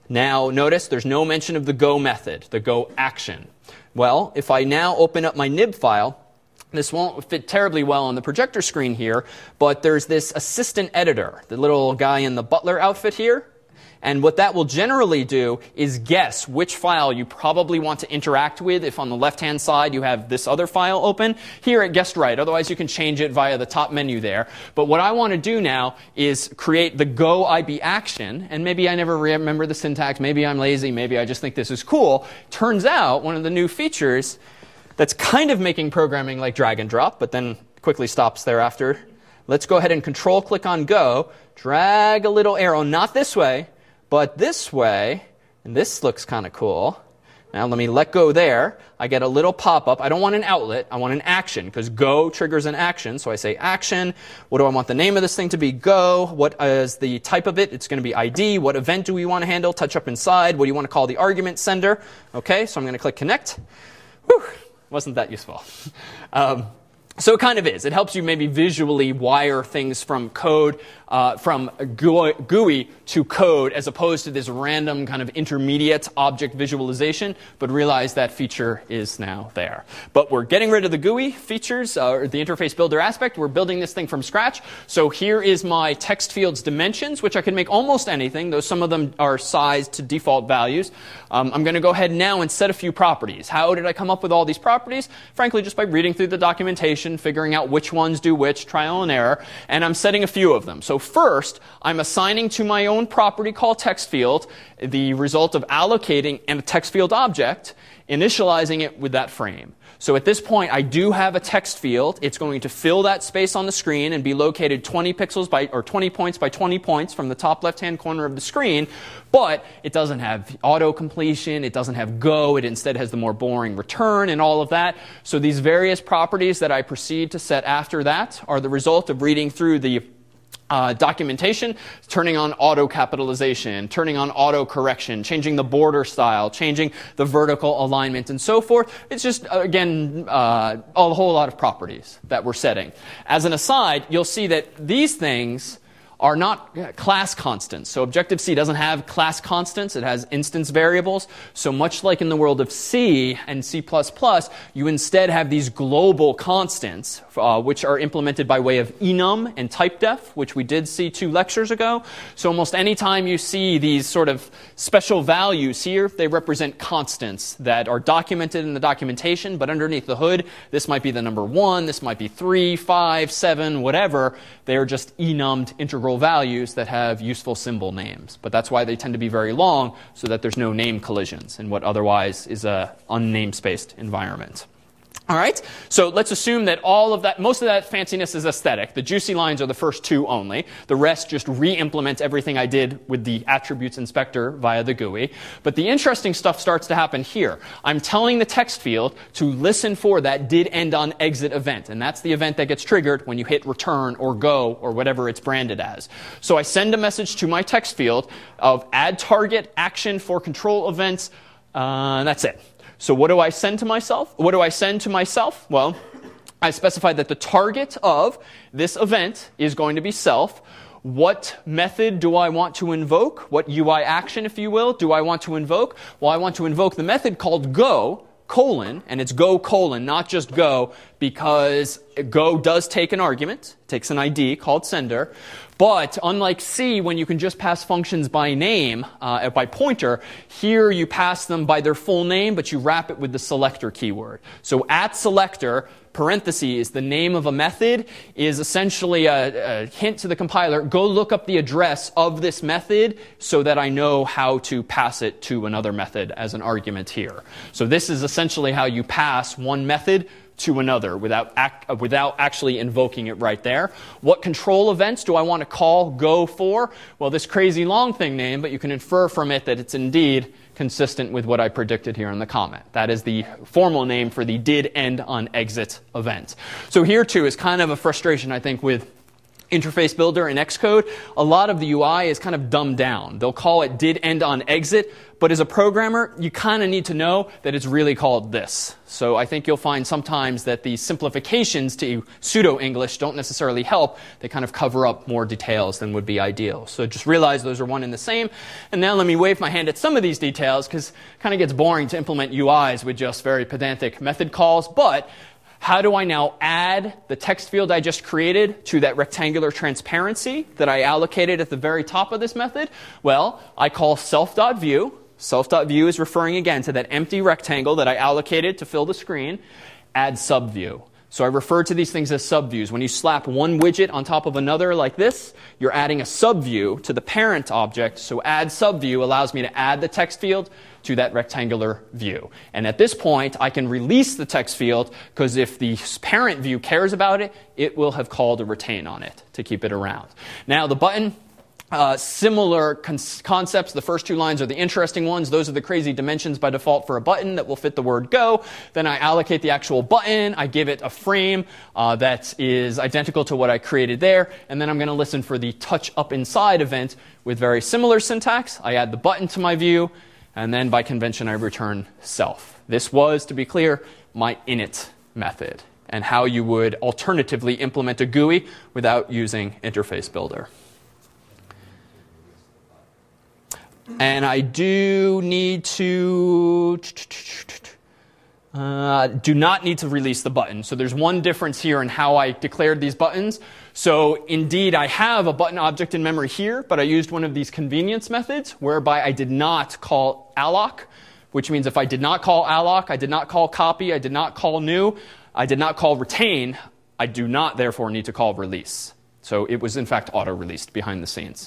Now, notice there's no mention of the go method, the go action. Well, if I now open up my nib file, this won't fit terribly well on the projector screen here, but there's this assistant editor, the little guy in the butler outfit here. And what that will generally do is guess which file you probably want to interact with. If on the left-hand side you have this other file open, here it guessed right. Otherwise, you can change it via the top menu there. But what I want to do now is create the go I B action. And maybe I never remember the syntax. Maybe I'm lazy. Maybe I just think this is cool. Turns out one of the new features that's kind of making programming like drag and drop, but then quickly stops thereafter. Let's go ahead and control click on go, drag a little arrow, not this way, but this way, and this looks kind of cool. Now let me let go there. I get a little pop-up. I don't want an outlet. I want an action, because go triggers an action. So I say action. What do I want the name of this thing to be? Go. What is the type of it? It's going to be I D. What event do we want to handle? Touch up inside. What do you want to call the argument? Sender. Okay, so I'm going to click connect. Whew, wasn't that useful. um, So it kind of is. It helps you maybe visually wire things from code, uh, from G U I to code, as opposed to this random kind of intermediate object visualization, but realize that feature is now there. But we're getting rid of the G U I features, uh, or the interface builder aspect. We're building this thing from scratch. So here is my text field's dimensions, which I can make almost anything, though some of them are sized to default values. Um, I'm going to go ahead now and set a few properties. How did I come up with all these properties? Frankly, just by reading through the documentation, figuring out which ones do which, trial and error, and I'm setting a few of them. So first, I'm assigning to my own property called text field the result of allocating a text field object, initializing it with that frame. So at this point, I do have a text field. It's going to fill that space on the screen and be located twenty pixels by, or twenty points by twenty points from the top left-hand corner of the screen. But it doesn't have auto-completion. It doesn't have go. It instead has the more boring return and all of that. So these various properties that I proceed to set after that are the result of reading through the Uh, documentation, turning on auto capitalization, turning on auto correction, changing the border style, changing the vertical alignment, and so forth. It's just, again, uh, a whole lot of properties that we're setting. As an aside, you'll see that these things are not class constants. So Objective-C doesn't have class constants. It has instance variables. So much like in the world of C and C plus plus, you instead have these global constants, uh, which are implemented by way of enum and typedef, which we did see two lectures ago. So almost any time you see these sort of special values here, they represent constants that are documented in the documentation, but underneath the hood, this might be the number one, this might be three, five, seven, whatever. They're just enumed integral values that have useful symbol names. But that's why they tend to be very long, so that there's no name collisions in what otherwise is a unnamespaced environment. All right, so let's assume that all of that, most of that fanciness is aesthetic. The juicy lines are the first two only. The rest just re-implements everything I did with the attributes inspector via the G U I. But the interesting stuff starts to happen here. I'm telling the text field to listen for that did end on exit event. And that's the event that gets triggered when you hit return or go or whatever it's branded as. So I send a message to my text field of add target action for control events. Uh, and that's it. So what do I send to myself? What do I send to myself? Well, I specified that the target of this event is going to be self. What method do I want to invoke? What U I action, if you will, do I want to invoke? Well, I want to invoke the method called go, colon, and it's go colon, not just go, because go does take an argument, takes an I D called sender. But unlike C, when you can just pass functions by name, uh, by pointer, here you pass them by their full name, but you wrap it with the selector keyword. So at selector, parentheses, the name of a method is essentially a, a hint to the compiler, go look up the address of this method so that I know how to pass it to another method as an argument here. So this is essentially how you pass one method to another without ac without actually invoking it right there. What control events do I want to call go for? Well, this crazy long thing name, but you can infer from it that it's indeed consistent with what I predicted here in the comment. That is the formal name for the did end on exit event. So here too is kind of a frustration, I think, with interface builder in Xcode, a lot of the U I is kind of dumbed down. They'll call it did end on exit, but as a programmer, you kind of need to know that it's really called this. So I think you'll find sometimes that the simplifications to pseudo-English don't necessarily help. They kind of cover up more details than would be ideal. So just realize those are one and the same. And now let me wave my hand at some of these details, because it kind of gets boring to implement U Is with just very pedantic method calls. But how do I now add the text field I just created to that rectangular transparency that I allocated at the very top of this method? Well, I call self.view. Self.view is referring again to that empty rectangle that I allocated to fill the screen. Add subview. So I refer to these things as subviews. When you slap one widget on top of another like this, you're adding a subview to the parent object. So add subview allows me to add the text field to that rectangular view. And at this point, I can release the text field, because if the parent view cares about it, it will have called a retain on it to keep it around. Now the button, Uh, similar con- concepts. The first two lines are the interesting ones. Those are the crazy dimensions by default for a button that will fit the word go. Then I allocate the actual button. I give it a frame uh, that is identical to what I created there. And then I'm going to listen for the touch up inside event with very similar syntax. I add the button to my view. And then by convention, I return self. This was, to be clear, my init method, and how you would alternatively implement a G U I without using Interface Builder. And I do need to uh, do not need to release the button. So there's one difference here in how I declared these buttons. So indeed, I have a button object in memory here, but I used one of these convenience methods whereby I did not call alloc, which means if I did not call alloc, I did not call copy, I did not call new, I did not call retain, I do not therefore need to call release. So it was in fact auto-released behind the scenes.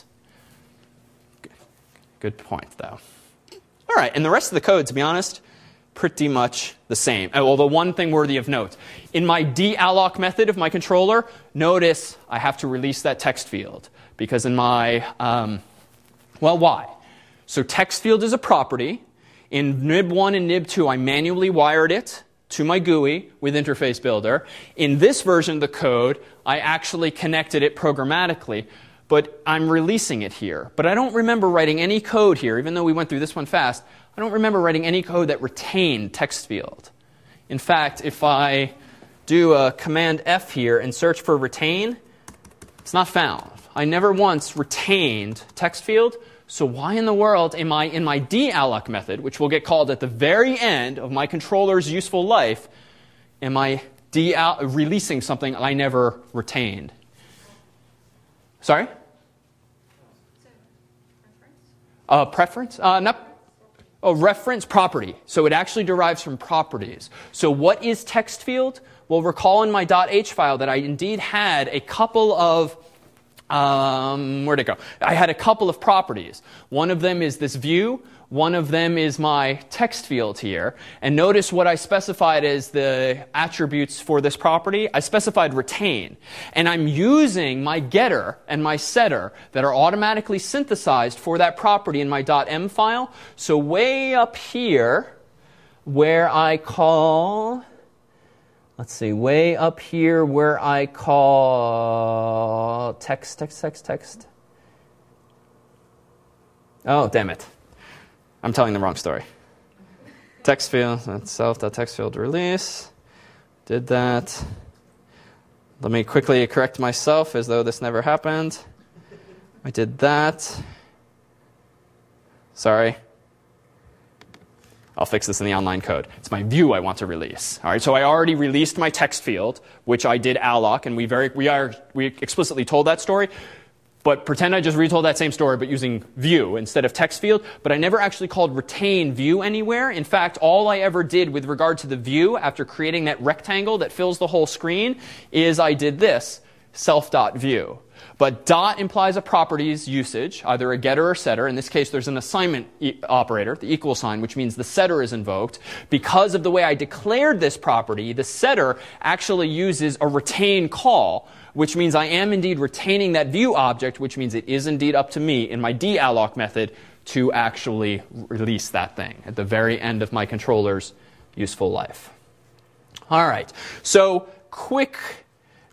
Good point, though. All right, and the rest of the code, to be honest, pretty much the same. Although one thing worthy of note. In my dealloc method of my controller, notice I have to release that text field. Because in my, um, well, why? So text field is a property. In N I B one and N I B two, I manually wired it to my G U I with Interface Builder. In this version of the code, I actually connected it programmatically. But I'm releasing it here. But I don't remember writing any code here, even though we went through this one fast. I don't remember writing any code that retained text field. In fact, if I do a command F here and search for retain, it's not found. I never once retained text field. So why in the world am I in my dealloc method, which will get called at the very end of my controller's useful life, am I de- releasing something I never retained? Sorry? Uh, preference? Uh, not, oh, reference property. So it actually derives from properties. So what is text field? Well, recall in my .h file that I indeed had a couple of, um, where'd it go? I had a couple of properties. One of them is this view. One of them is my text field here. And notice what I specified as the attributes for this property. I specified retain. And I'm using my getter and my setter that are automatically synthesized for that property in my .m file. So way up here, where I call, let's see, way up here where I call text, text, text, text. Oh, damn it. I'm telling the wrong story. Text field, that's self.text field release. Did that. Let me quickly correct myself as though this never happened. I did that. Sorry. I'll fix this in the online code. It's my view I want to release. All right, so I already released my text field, which I did alloc, and we very we are we explicitly told that story. But pretend I just retold that same story, but using view instead of text field. But I never actually called retain view anywhere. In fact, all I ever did with regard to the view after creating that rectangle that fills the whole screen is I did this, self.view. But dot implies a properties usage, either a getter or setter. In this case, there's an assignment e- operator, the equal sign, which means the setter is invoked. Because of the way I declared this property, the setter actually uses a retain call, which means I am indeed retaining that view object, which means it is indeed up to me in my dealloc method to actually release that thing at the very end of my controller's useful life. All right, so quick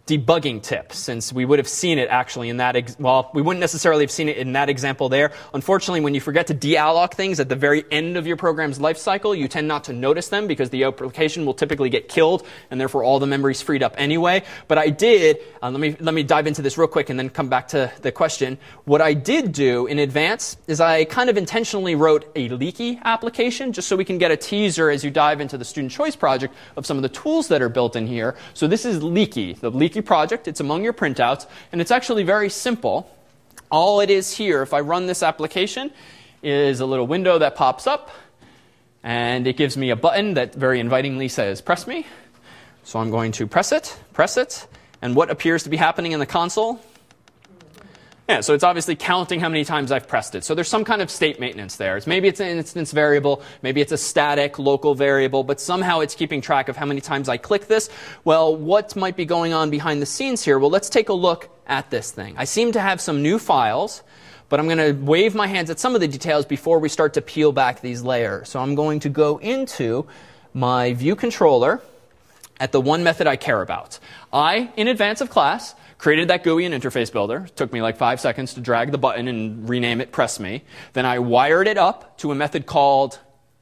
debugging tip, since we would have seen it actually in that, ex- well, we wouldn't necessarily have seen it in that example there. Unfortunately, when you forget to dealloc things at the very end of your program's life cycle, you tend not to notice them because the application will typically get killed, and therefore all the memory is freed up anyway. But I did, uh, let me let me dive into this real quick and then come back to the question. What I did do in advance is I kind of intentionally wrote a leaky application just so we can get a teaser as you dive into the Student Choice project of some of the tools that are built in here. So this is Leaky, the Leaky project. It's among your printouts, and it's actually very simple. All it is here, if I run this application, is a little window that pops up, and it gives me a button that very invitingly says, press me. So I'm going to press it, press it, and what appears to be happening in the console? Yeah, so it's obviously counting how many times I've pressed it. So there's some kind of state maintenance there. It's maybe it's an instance variable, maybe it's a static local variable, but somehow it's keeping track of how many times I click this. Well, what might be going on behind the scenes here? Well, let's take a look at this thing. I seem to have some new files, but I'm going to wave my hands at some of the details before we start to peel back these layers. So I'm going to go into my view controller at the one method I care about. I, in advance of class, created that G U I and interface builder. It took me like five seconds to drag the button and rename it press me. Then I wired it up to a method called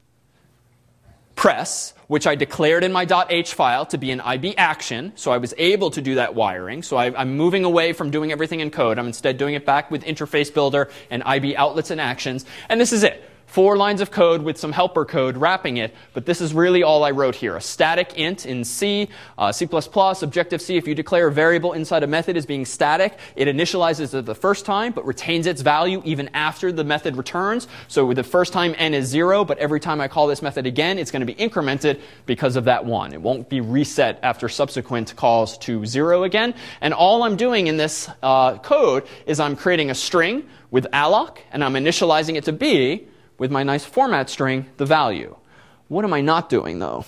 press, which I declared in my .h file to be an I B action. So I was able to do that wiring. So I, I'm moving away from doing everything in code. I'm instead doing it back with interface builder and I B outlets and actions. And this is it. Four lines of code with some helper code wrapping it, but this is really all I wrote here. A static int in C, uh, C plus plus, Objective-C. If you declare a variable inside a method as being static, it initializes it the first time, but retains its value even after the method returns. So with the first time n is zero, but every time I call this method again, it's going to be incremented because of that one. It won't be reset after subsequent calls to zero again. And all I'm doing in this uh, code is I'm creating a string with alloc, and I'm initializing it to be, with my nice format string, the value. What am I not doing, though?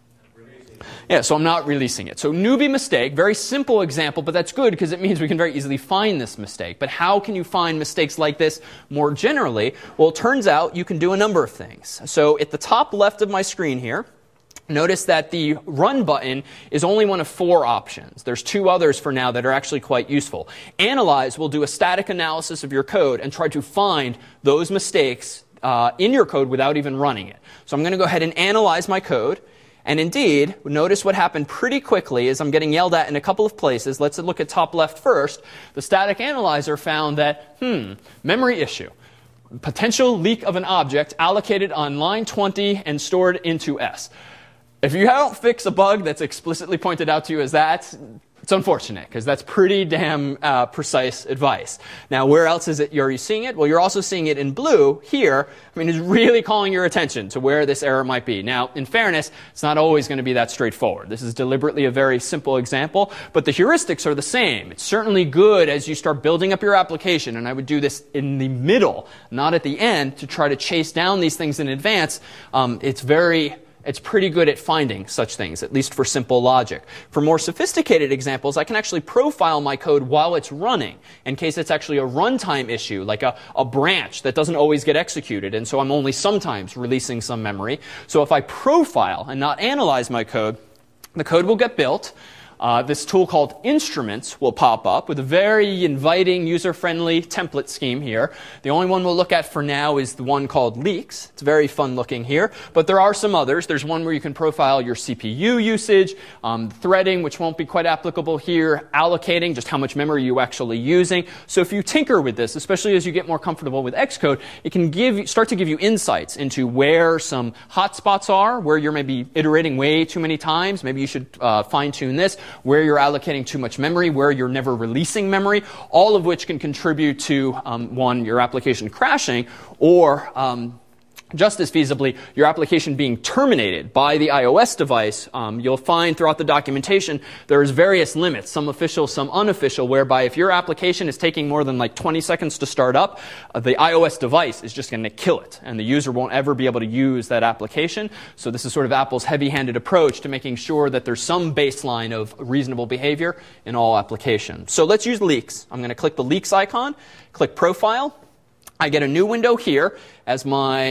Yeah, so I'm not releasing it. So newbie mistake, very simple example, but that's good because it means we can very easily find this mistake. But how can you find mistakes like this more generally? Well, it turns out you can do a number of things. So at the top left of my screen here, notice that the run button is only one of four options. There's two others for now that are actually quite useful. Analyze will do a static analysis of your code and try to find those mistakes Uh, in your code without even running it. So I'm going to go ahead and analyze my code. And indeed, notice what happened pretty quickly is I'm getting yelled at in a couple of places. Let's look at top left first. The static analyzer found that, hmm, memory issue. Potential leak of an object allocated on line twenty and stored into S. If you don't fix a bug that's explicitly pointed out to you as that, it's unfortunate, because that's pretty damn uh, precise advice. Now, where else is it you're seeing it? Well, you're also seeing it in blue here. I mean, it's really calling your attention to where this error might be. Now, in fairness, it's not always going to be that straightforward. This is deliberately a very simple example, but the heuristics are the same. It's certainly good as you start building up your application, and I would do this in the middle, not at the end, to try to chase down these things in advance. Um, it's very... It's pretty good at finding such things, at least for simple logic. For more sophisticated examples, I can actually profile my code while it's running, in case it's actually a runtime issue, like a, a branch that doesn't always get executed, and so I'm only sometimes releasing some memory. So if I profile and not analyze my code, the code will get built. Uh, this tool called Instruments will pop up with a very inviting, user-friendly template scheme here. The only one we'll look at for now is the one called Leaks. It's very fun looking here, but there are some others. There's one where you can profile your C P U usage, um, threading, which won't be quite applicable here, allocating, just how much memory you're actually using. So if you tinker with this, especially as you get more comfortable with Xcode, it can give start to give you insights into where some hotspots are, where you're maybe iterating way too many times. Maybe you should uh, fine-tune this. Where you're allocating too much memory, where you're never releasing memory, all of which can contribute to, um, one, your application crashing, or um, just as feasibly, your application being terminated by the iOS device. Um, you'll find throughout the documentation there's various limits, some official, some unofficial, whereby if your application is taking more than like twenty seconds to start up, uh, the iOS device is just going to kill it, and the user won't ever be able to use that application. So this is sort of Apple's heavy-handed approach to making sure that there's some baseline of reasonable behavior in all applications. So let's use Leaks. I'm going to click the Leaks icon, click Profile. I get a new window here as my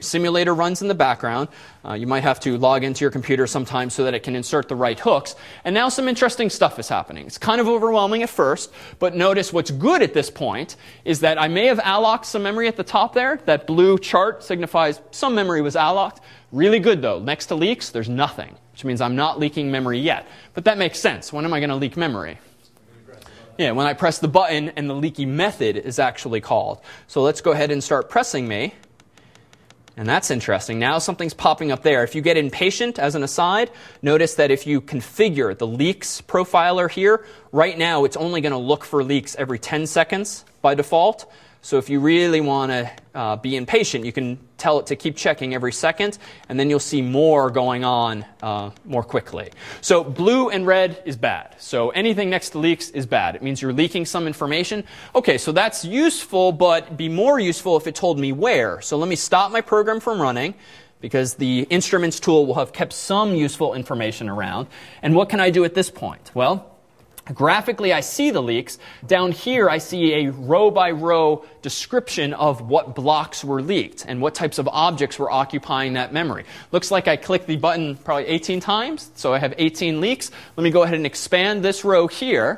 simulator runs in the background. Uh, you might have to log into your computer sometimes so that it can insert the right hooks. And now some interesting stuff is happening. It's kind of overwhelming at first, but notice what's good at this point is that I may have allocked some memory at the top there. That blue chart signifies some memory was allocked. Really good, though. Next to leaks, there's nothing, which means I'm not leaking memory yet. But that makes sense. When am I going to leak memory? Yeah, when I press the button and the leaky method is actually called. So let's go ahead and start pressing me. And that's interesting. Now something's popping up there. If you get impatient, as an aside, notice that if you configure the leaks profiler here, right now it's only going to look for leaks every ten seconds by default. So if you really want to uh, be impatient, you can tell it to keep checking every second, and then you'll see more going on uh, more quickly. So blue and red is bad. So anything next to leaks is bad. It means you're leaking some information. Okay, so that's useful, but it'd be more useful if it told me where. So let me stop my program from running, because the instruments tool will have kept some useful information around. And what can I do at this point? Well, graphically, I see the leaks. Down here, I see a row-by-row description of what blocks were leaked and what types of objects were occupying that memory. Looks like I clicked the button probably eighteen times, so I have eighteen leaks. Let me go ahead and expand this row here.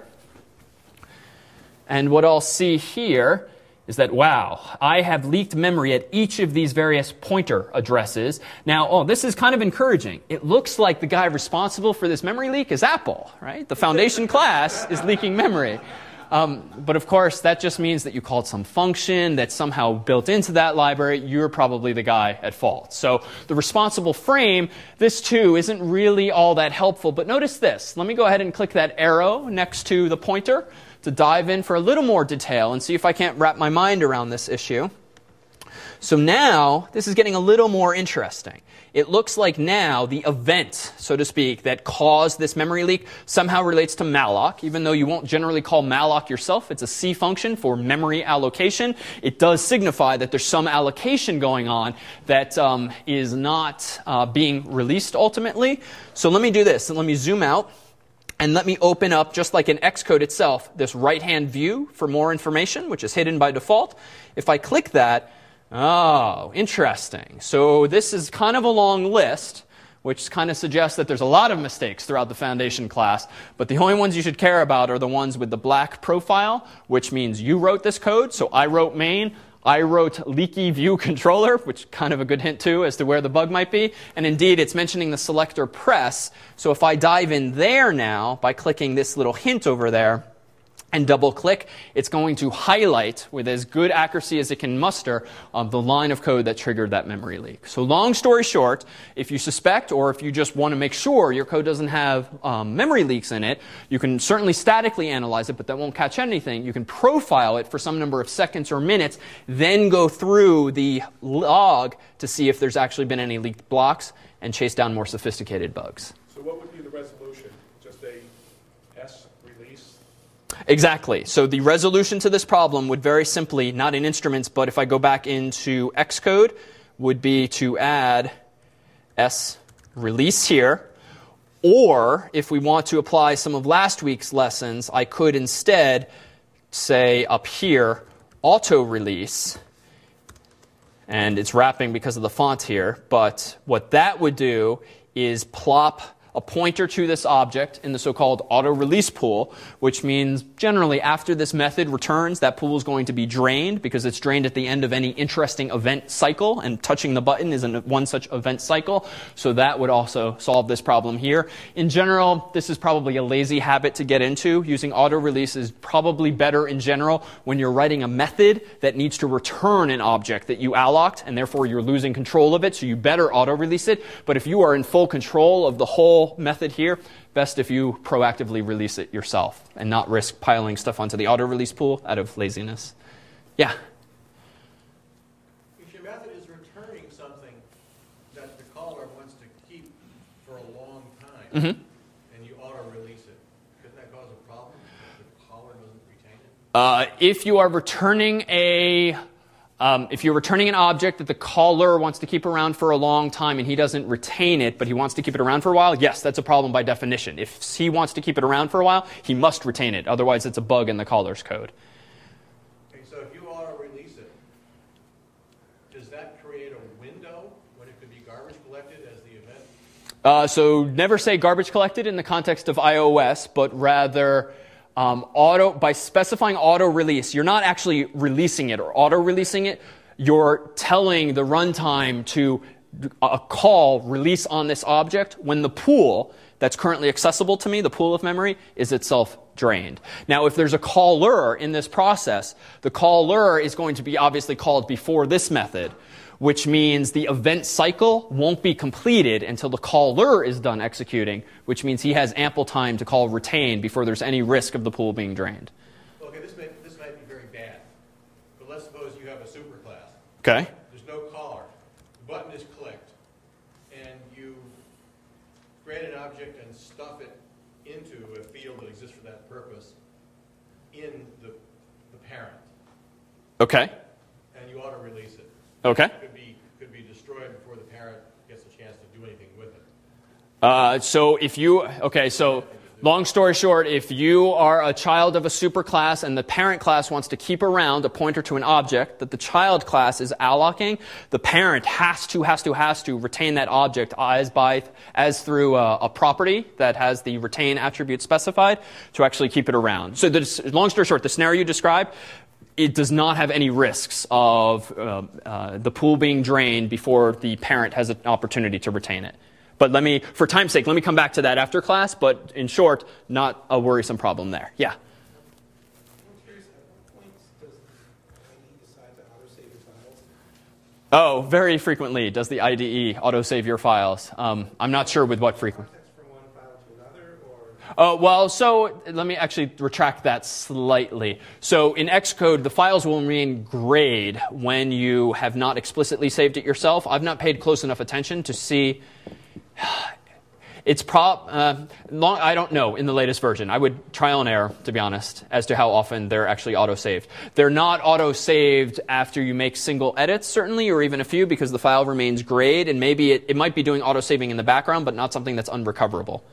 And what I'll see here is that, wow, I have leaked memory at each of these various pointer addresses. Now, oh, this is kind of encouraging. It looks like the guy responsible for this memory leak is Apple, right? The foundation class is leaking memory. Um, but of course, that just means that you called some function that's somehow built into that library. You're probably the guy at fault. So the responsible frame, this too, isn't really all that helpful. But notice this. Let me go ahead and click that arrow next to the pointer to dive in for a little more detail and see if I can't wrap my mind around this issue. So now, this is getting a little more interesting. It looks like now the event, so to speak, that caused this memory leak somehow relates to malloc. Even though you won't generally call malloc yourself, it's a C function for memory allocation. It does signify that there's some allocation going on that um, is not uh, being released ultimately. So let me do this, and let me zoom out. And let me open up, just like in Xcode itself, this right-hand view for more information, which is hidden by default. If I click that, oh, interesting. So this is kind of a long list, which kind of suggests that there's a lot of mistakes throughout the foundation class. But the only ones you should care about are the ones with the black profile, which means you wrote this code. So I wrote main. I wrote leaky view controller, which kind of a good hint too as to where the bug might be. And indeed, it's mentioning the selector press. So if I dive in there now by clicking this little hint over there and double click, it's going to highlight with as good accuracy as it can muster um, the line of code that triggered that memory leak. So long story short, if you suspect or if you just want to make sure your code doesn't have um, memory leaks in it, you can certainly statically analyze it, but that won't catch anything. You can profile it for some number of seconds or minutes, then go through the log to see if there's actually been any leaked blocks and chase down more sophisticated bugs. So what would be the resolution? Just a S release? Exactly. So the resolution to this problem would very simply, not in instruments, but if I go back into Xcode, would be to add S release here. Or if we want to apply some of last week's lessons, I could instead say up here, auto release. And it's wrapping because of the font here. But what that would do is plop a pointer to this object in the so-called auto-release pool, which means generally after this method returns, that pool is going to be drained because it's drained at the end of any interesting event cycle, and touching the button is in one such event cycle. So that would also solve this problem here. In general, this is probably a lazy habit to get into. Using auto-release is probably better in general when you're writing a method that needs to return an object that you allocked, and therefore you're losing control of it, so you better auto-release it. But if you are in full control of the whole method here, best if you proactively release it yourself and not risk piling stuff onto the auto-release pool out of laziness. Yeah? If your method is returning something that the caller wants to keep for a long time, Mm-hmm. and you auto-release it, couldn't that cause a problem if the caller doesn't retain it? Uh, if you are returning a Um, if you're returning an object that the caller wants to keep around for a long time and he doesn't retain it, but he wants to keep it around for a while, yes, that's a problem by definition. If he wants to keep it around for a while, he must retain it. Otherwise, it's a bug in the caller's code. Okay, so if you auto-release it, does that create a window when it could be garbage collected as the event? Uh, so never say garbage collected in the context of iOS, but rather um, auto by specifying auto release. You're not actually releasing it or auto releasing it. You're telling the runtime to a call release on this object when the pool that's currently accessible to me, the pool of memory, is itself drained. Now, if there's a caller in this process, the caller is going to be obviously called before this method, which means the event cycle won't be completed until the caller is done executing, which means he has ample time to call retain before there's any risk of the pool being drained. Okay, this may, this might be very bad, but let's suppose you have a superclass. Okay. There's no caller. The button is clicked, and you create an object and stuff it into a field that exists for that purpose in the, the parent, Okay. and you auto-release it. Okay. It could be, could be destroyed before the parent gets a chance to do anything with it. Uh, so if you, okay, so long story short, if you are a child of a superclass and the parent class wants to keep around a pointer to an object that the child class is allocating, the parent has to, has to, has to retain that object as by, as through a, a property that has the retain attribute specified to actually keep it around. So the, long story short, the scenario you described, it does not have any risks of uh, uh, the pool being drained before the parent has an opportunity to retain it. But let me, for time's sake, let me come back to that after class, but in short, not a worrisome problem there. Yeah? I'm curious, at what point does the I D E decide to auto-save your files? Oh, very frequently does the I D E auto-save your files. Um, I'm not sure with what frequency. Context from one file to another, or? Oh, well, so let me actually retract that slightly. So in Xcode, the files will remain grayed when you have not explicitly saved it yourself. I've not paid close enough attention to see. It's prob uh, long. I don't know in the latest version. I would trial and error, to be honest, as to how often they're actually auto-saved. They're not auto-saved after you make single edits, certainly, or even a few, because the file remains grayed, and maybe it, it might be doing auto-saving in the background, but not something that's unrecoverable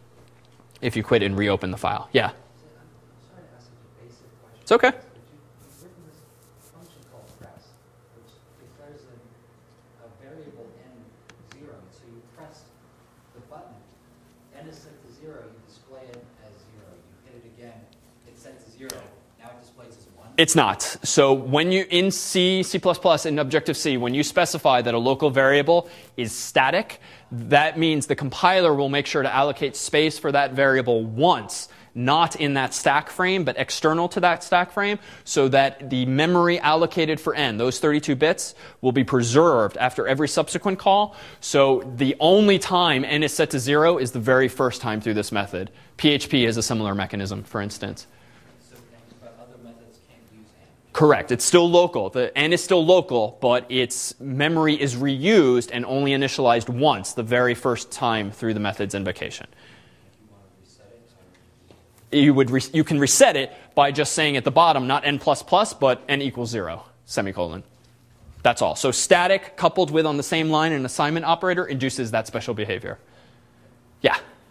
if you quit and reopen the file. Yeah. I'm sorry to ask such a basic question. It's okay. But you- you've written this function called press, which declares a, a variable n zero. So you press the button, n is set to zero, you display it as zero. You hit it again, it's set to zero. Now it displays as one. It's not. So when you, in C, C++, in Objective-C, when you specify that a local variable is static, that means the compiler will make sure to allocate space for that variable once, not in that stack frame, but external to that stack frame, so that the memory allocated for n, those thirty-two bits, will be preserved after every subsequent call. So the only time n is set to zero is the very first time through this method. P H P has a similar mechanism, for instance. So, but other methods can't use n. Correct. It's still local. The n is still local, but its memory is reused and only initialized once, the very first time through the method's invocation. If you want to reset it, so You would re- you can reset it by just saying at the bottom, not n plus plus, but n equals zero, semicolon. That's all. So static coupled with on the same line an assignment operator induces that special behavior. Yeah.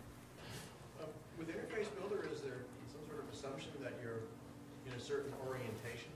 Um, with Interface Builder, is there some sort of assumption that you're in a certain orientation?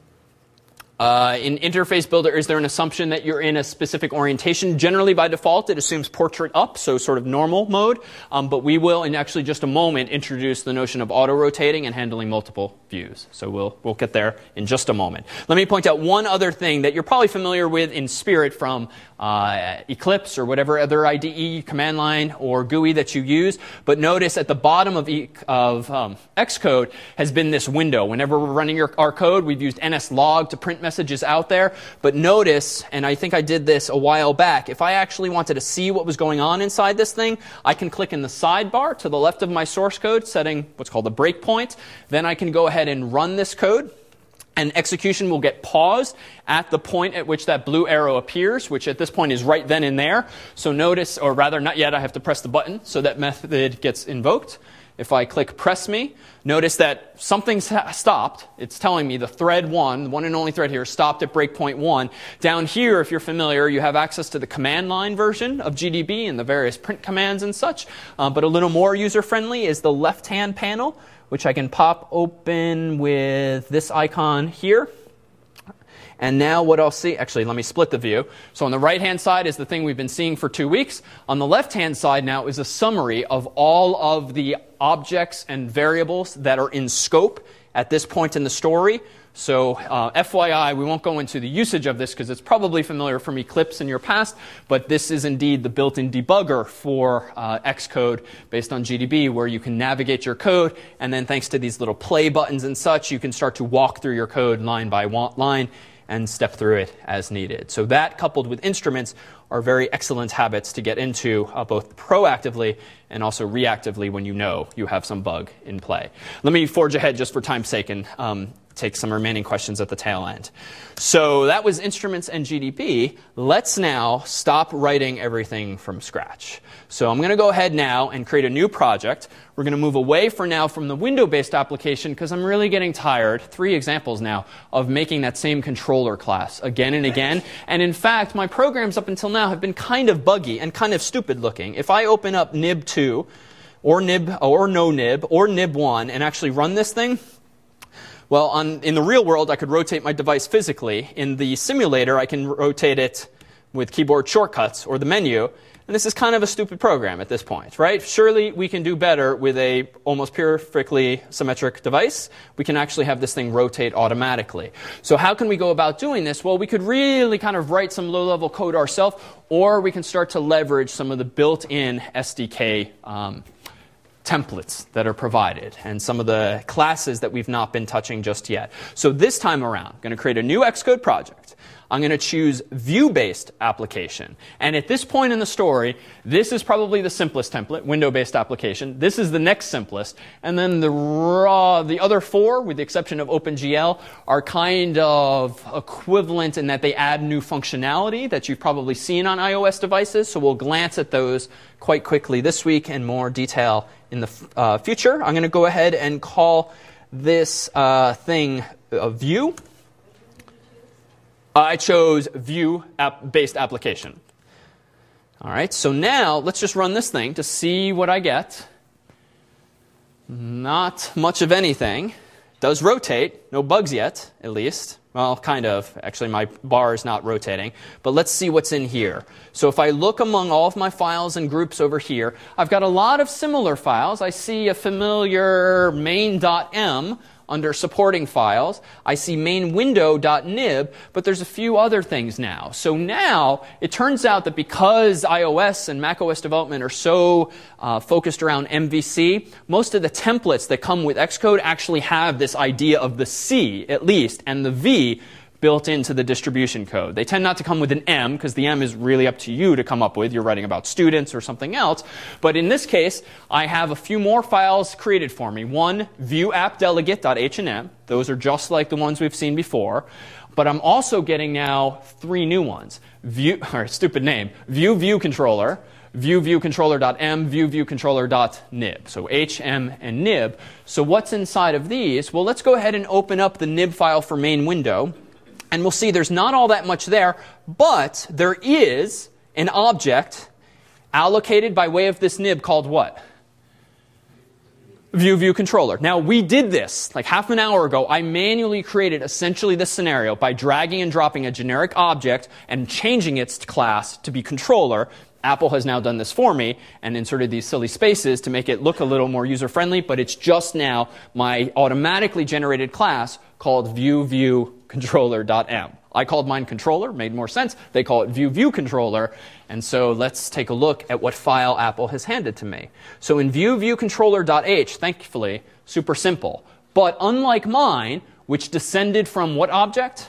Uh, in Interface Builder, is there an assumption that you're in a specific orientation? Generally, by default, it assumes portrait up, so sort of normal mode. Um, but we will, in actually just a moment, introduce the notion of auto-rotating and handling multiple views. So we'll we'll get there in just a moment. Let me point out one other thing that you're probably familiar with in Spirit from uh, Eclipse or whatever other I D E, command line, or G U I that you use. But notice at the bottom of, e- of um, Xcode has been this window. Whenever we're running your, our code, we've used nslog to print messages out there. But notice, and I think I did this a while back, if I actually wanted to see what was going on inside this thing, I can click in the sidebar to the left of my source code, setting what's called a breakpoint. Then I can go ahead and run this code. And execution will get paused at the point at which that blue arrow appears, which at this point is right then and there. So notice, or rather not yet, I have to press the button so that method gets invoked. If I click press me, notice that something's stopped. It's telling me the thread one, the one and only thread here, stopped at breakpoint one. Down here, if you're familiar, you have access to the command line version of G D B and the various print commands and such. Uh, but a little more user-friendly is the left-hand panel, which I can pop open with this icon here. And now what I'll see, actually, let me split the view. So on the right-hand side is the thing we've been seeing for two weeks. On the left-hand side now is a summary of all of the objects and variables that are in scope at this point in the story. So uh, F Y I, we won't go into the usage of this because it's probably familiar from Eclipse in your past, but this is indeed the built-in debugger for uh, Xcode based on G D B, where you can navigate your code, and then thanks to these little play buttons and such, you can start to walk through your code line by line and step through it as needed. So that, coupled with instruments, are very excellent habits to get into uh, both proactively and also reactively when you know you have some bug in play. Let me forge ahead just for time's sake and um, take some remaining questions at the tail end. So that was instruments and G D B. Let's now stop writing everything from scratch. So I'm going to go ahead now and create a new project. We're going to move away for now from the window-based application because I'm really getting tired, three examples now, of making that same controller class again and again. And in fact, my programs up until now have been kind of buggy and kind of stupid looking. If I open up nib two or nib or no nib or nib one and actually run this thing, well, on, in the real world, I could rotate my device physically. In the simulator, I can rotate it with keyboard shortcuts or the menu. And this is kind of a stupid program at this point, right? Surely we can do better with a almost perfectly symmetric device. We can actually have this thing rotate automatically. So how can we go about doing this? Well, we could really kind of write some low-level code ourselves, or we can start to leverage some of the built-in S D K um, templates that are provided and some of the classes that we've not been touching just yet. So this time around, I'm going to create a new Xcode project. I'm going to choose view-based application. And at this point in the story, this is probably the simplest template, window-based application. This is the next simplest. And then the raw, the other four, with the exception of OpenGL, are kind of equivalent in that they add new functionality that you've probably seen on iOS devices. So we'll glance at those quite quickly this week in more detail in the uh, future. I'm going to go ahead and call this uh, thing a view. I chose view-based application. All right, so now let's just run this thing to see what I get. Not much of anything. Does rotate. No bugs yet, at least. Well, kind of. Actually, my bar is not rotating. But let's see what's in here. So if I look among all of my files and groups over here, I've got a lot of similar files. I see a familiar main.m under supporting files. I see main window.nib, but there's a few other things now. So now, it turns out that because iOS and macOS development are so uh, focused around M V C, most of the templates that come with Xcode actually have this idea of the C, at least, and the V built into the distribution code. They tend not to come with an M, because the M is really up to you to come up with. You're writing about students or something else. But in this case, I have a few more files created for me. One, view-app-delegate.hnm. Those are just like the ones we've seen before. But I'm also getting now three new ones. View, or stupid name, view-view-controller, view-view-controller.m, view-view-controller.nib. So H, M, and nib. So what's inside of these? Well, let's go ahead and open up the nib file for main window. And we'll see there's not all that much there, but there is an object allocated by way of this nib called what? View View Controller. Now, we did this like half an hour ago. I manually created essentially this scenario by dragging and dropping a generic object and changing its class to be controller. Apple has now done this for me and inserted these silly spaces to make it look a little more user-friendly, but it's just now my automatically generated class called view-view-controller.m. I called mine controller, made more sense. They call it view-view-controller. And so let's take a look at what file Apple has handed to me. So in view-view-controller.h, thankfully, super simple. But unlike mine, which descended from what object?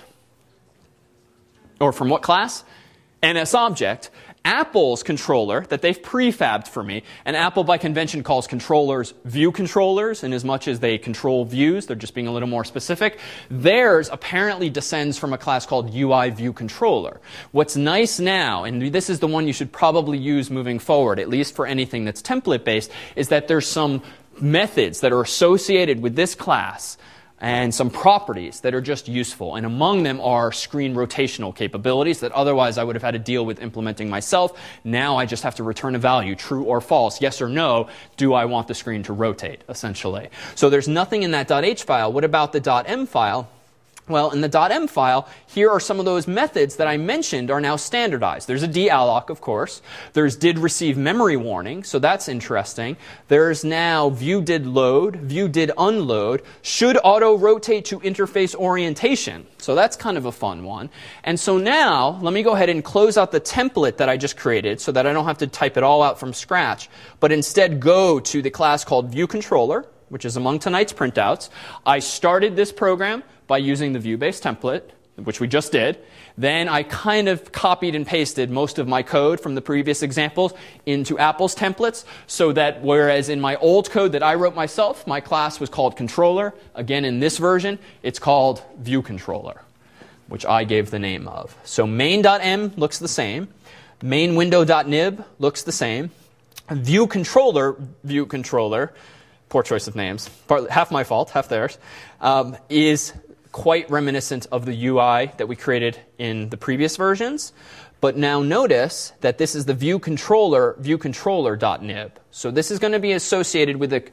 Or from what class? N S object. Apple's controller that they've prefabbed for me, and Apple by convention calls controllers view controllers in as much as they control views. They're just being a little more specific. Theirs apparently descends from a class called U I view controller. What's nice now, and this is the one you should probably use moving forward, at least for anything that's template based, is that there's some methods that are associated with this class and some properties that are just useful. And among them are screen rotational capabilities that otherwise I would have had to deal with implementing myself. Now I just have to return a value, true or false, yes or no, do I want the screen to rotate, essentially. So there's nothing in that .h file. What about the .m file? Well, in the .m file, here are some of those methods that I mentioned are now standardized. There's a dalloc, of course. There's did receive memory warning, so that's interesting. There's now view did load, view did unload, should auto rotate to interface orientation. So that's kind of a fun one. And so now, let me go ahead and close out the template that I just created so that I don't have to type it all out from scratch, but instead go to the class called viewController, which is among tonight's printouts. I started this program by using the view-based template, which we just did. Then I kind of copied and pasted most of my code from the previous examples into Apple's templates, so that whereas in my old code that I wrote myself, my class was called controller, again in this version, it's called viewController, which I gave the name of. So main.m looks the same. Main-window.nib looks the same. ViewController, ViewController, poor choice of names, part, half my fault, half theirs, um, is quite reminiscent of the U I that we created in the previous versions. But now notice that this is the ViewController, ViewController.nib. So this is going to be associated with the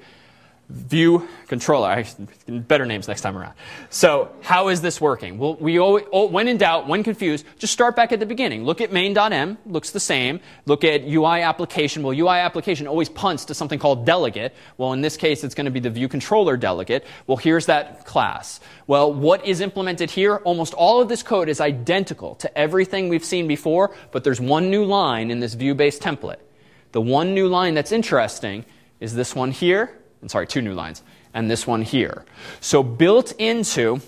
view controller. I, better names next time around. So how is this working? Well, we always, when in doubt, when confused, just start back at the beginning. Look at main.m, looks the same. Look at U I application. Well, U I application always punts to something called delegate. Well, in this case, it's going to be the view controller delegate. Well, here's that class. Well, what is implemented here? Almost all of this code is identical to everything we've seen before, but there's one new line in this view-based template. The one new line that's interesting is this one here. I'm sorry, two new lines, and this one here. So built into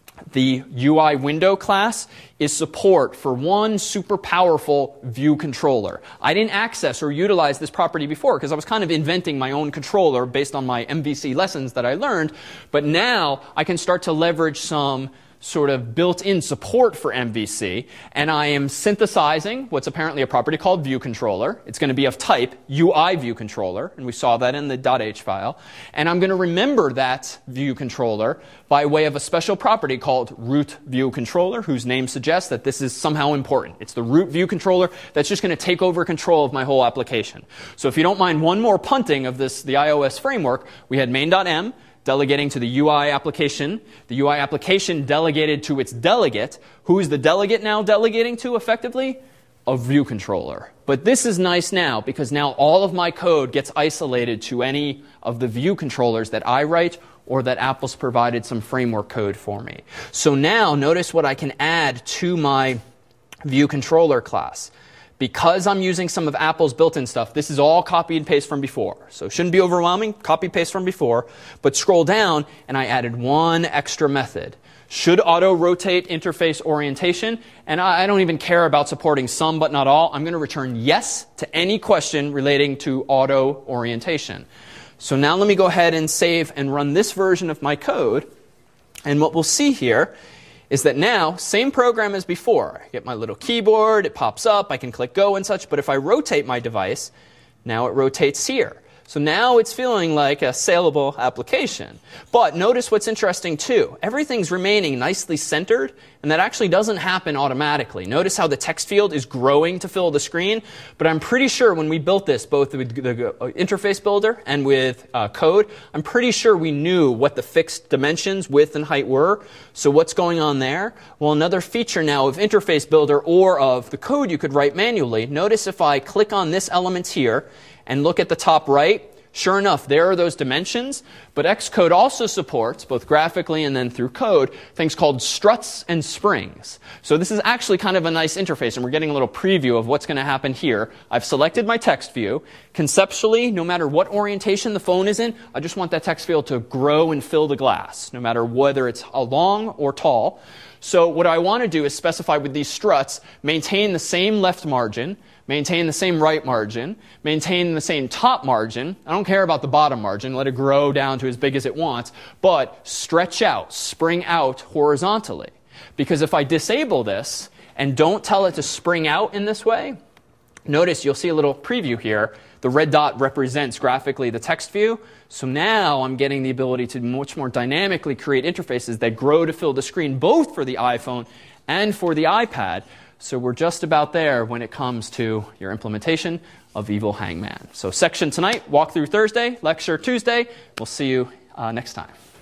the U I window class is support for one super powerful view controller. I didn't access or utilize this property before because I was kind of inventing my own controller based on my M V C lessons that I learned, but now I can start to leverage some sort of built-in support for M V C, and I am synthesizing what's apparently a property called viewController. It's going to be of type U I viewController, and we saw that in the .h file. And I'm going to remember that viewController by way of a special property called root viewController, whose name suggests that this is somehow important. It's the root viewController that's just going to take over control of my whole application. So if you don't mind one more punting of this, the iOS framework, we had main.m, delegating to the U I application. The U I application delegated to its delegate. Who is the delegate now delegating to effectively? A view controller. But this is nice now because now all of my code gets isolated to any of the view controllers that I write or that Apple's provided some framework code for me. So now notice what I can add to my view controller class. Because I'm using some of Apple's built-in stuff, this is all copy and paste from before. So it shouldn't be overwhelming, copy paste from before. But scroll down, and I added one extra method. Should auto-rotate interface orientation, and I don't even care about supporting some but not all. I'm going to return yes to any question relating to auto orientation. So now let me go ahead and save and run this version of my code. And what we'll see here is that now, same program as before. I get my little keyboard, it pops up, I can click go and such, but if I rotate my device, now it rotates here. So now it's feeling like a saleable application. But notice what's interesting too. Everything's remaining nicely centered, and that actually doesn't happen automatically. Notice how the text field is growing to fill the screen, but I'm pretty sure when we built this, both with the interface builder and with uh, code, I'm pretty sure we knew what the fixed dimensions, width and height were. So what's going on there? Well, another feature now of interface builder or of the code you could write manually, notice if I click on this element here, and look at the top right, sure enough, there are those dimensions, but Xcode also supports, both graphically and then through code, things called struts and springs. So this is actually kind of a nice interface, and we're getting a little preview of what's going to happen here. I've selected my text view. Conceptually, no matter what orientation the phone is in, I just want that text field to grow and fill the glass, no matter whether it's long or tall. So what I want to do is specify with these struts, maintain the same left margin, maintain the same right margin, maintain the same top margin. I don't care about the bottom margin. Let it grow down to as big as it wants. But stretch out, spring out horizontally. Because if I disable this and don't tell it to spring out in this way, notice you'll see a little preview here. The red dot represents graphically the text view. So now I'm getting the ability to much more dynamically create interfaces that grow to fill the screen, both for the iPhone and for the iPad. So we're just about there when it comes to your implementation of Evil Hangman. So section tonight, walkthrough Thursday, lecture Tuesday. We'll see you uh, next time.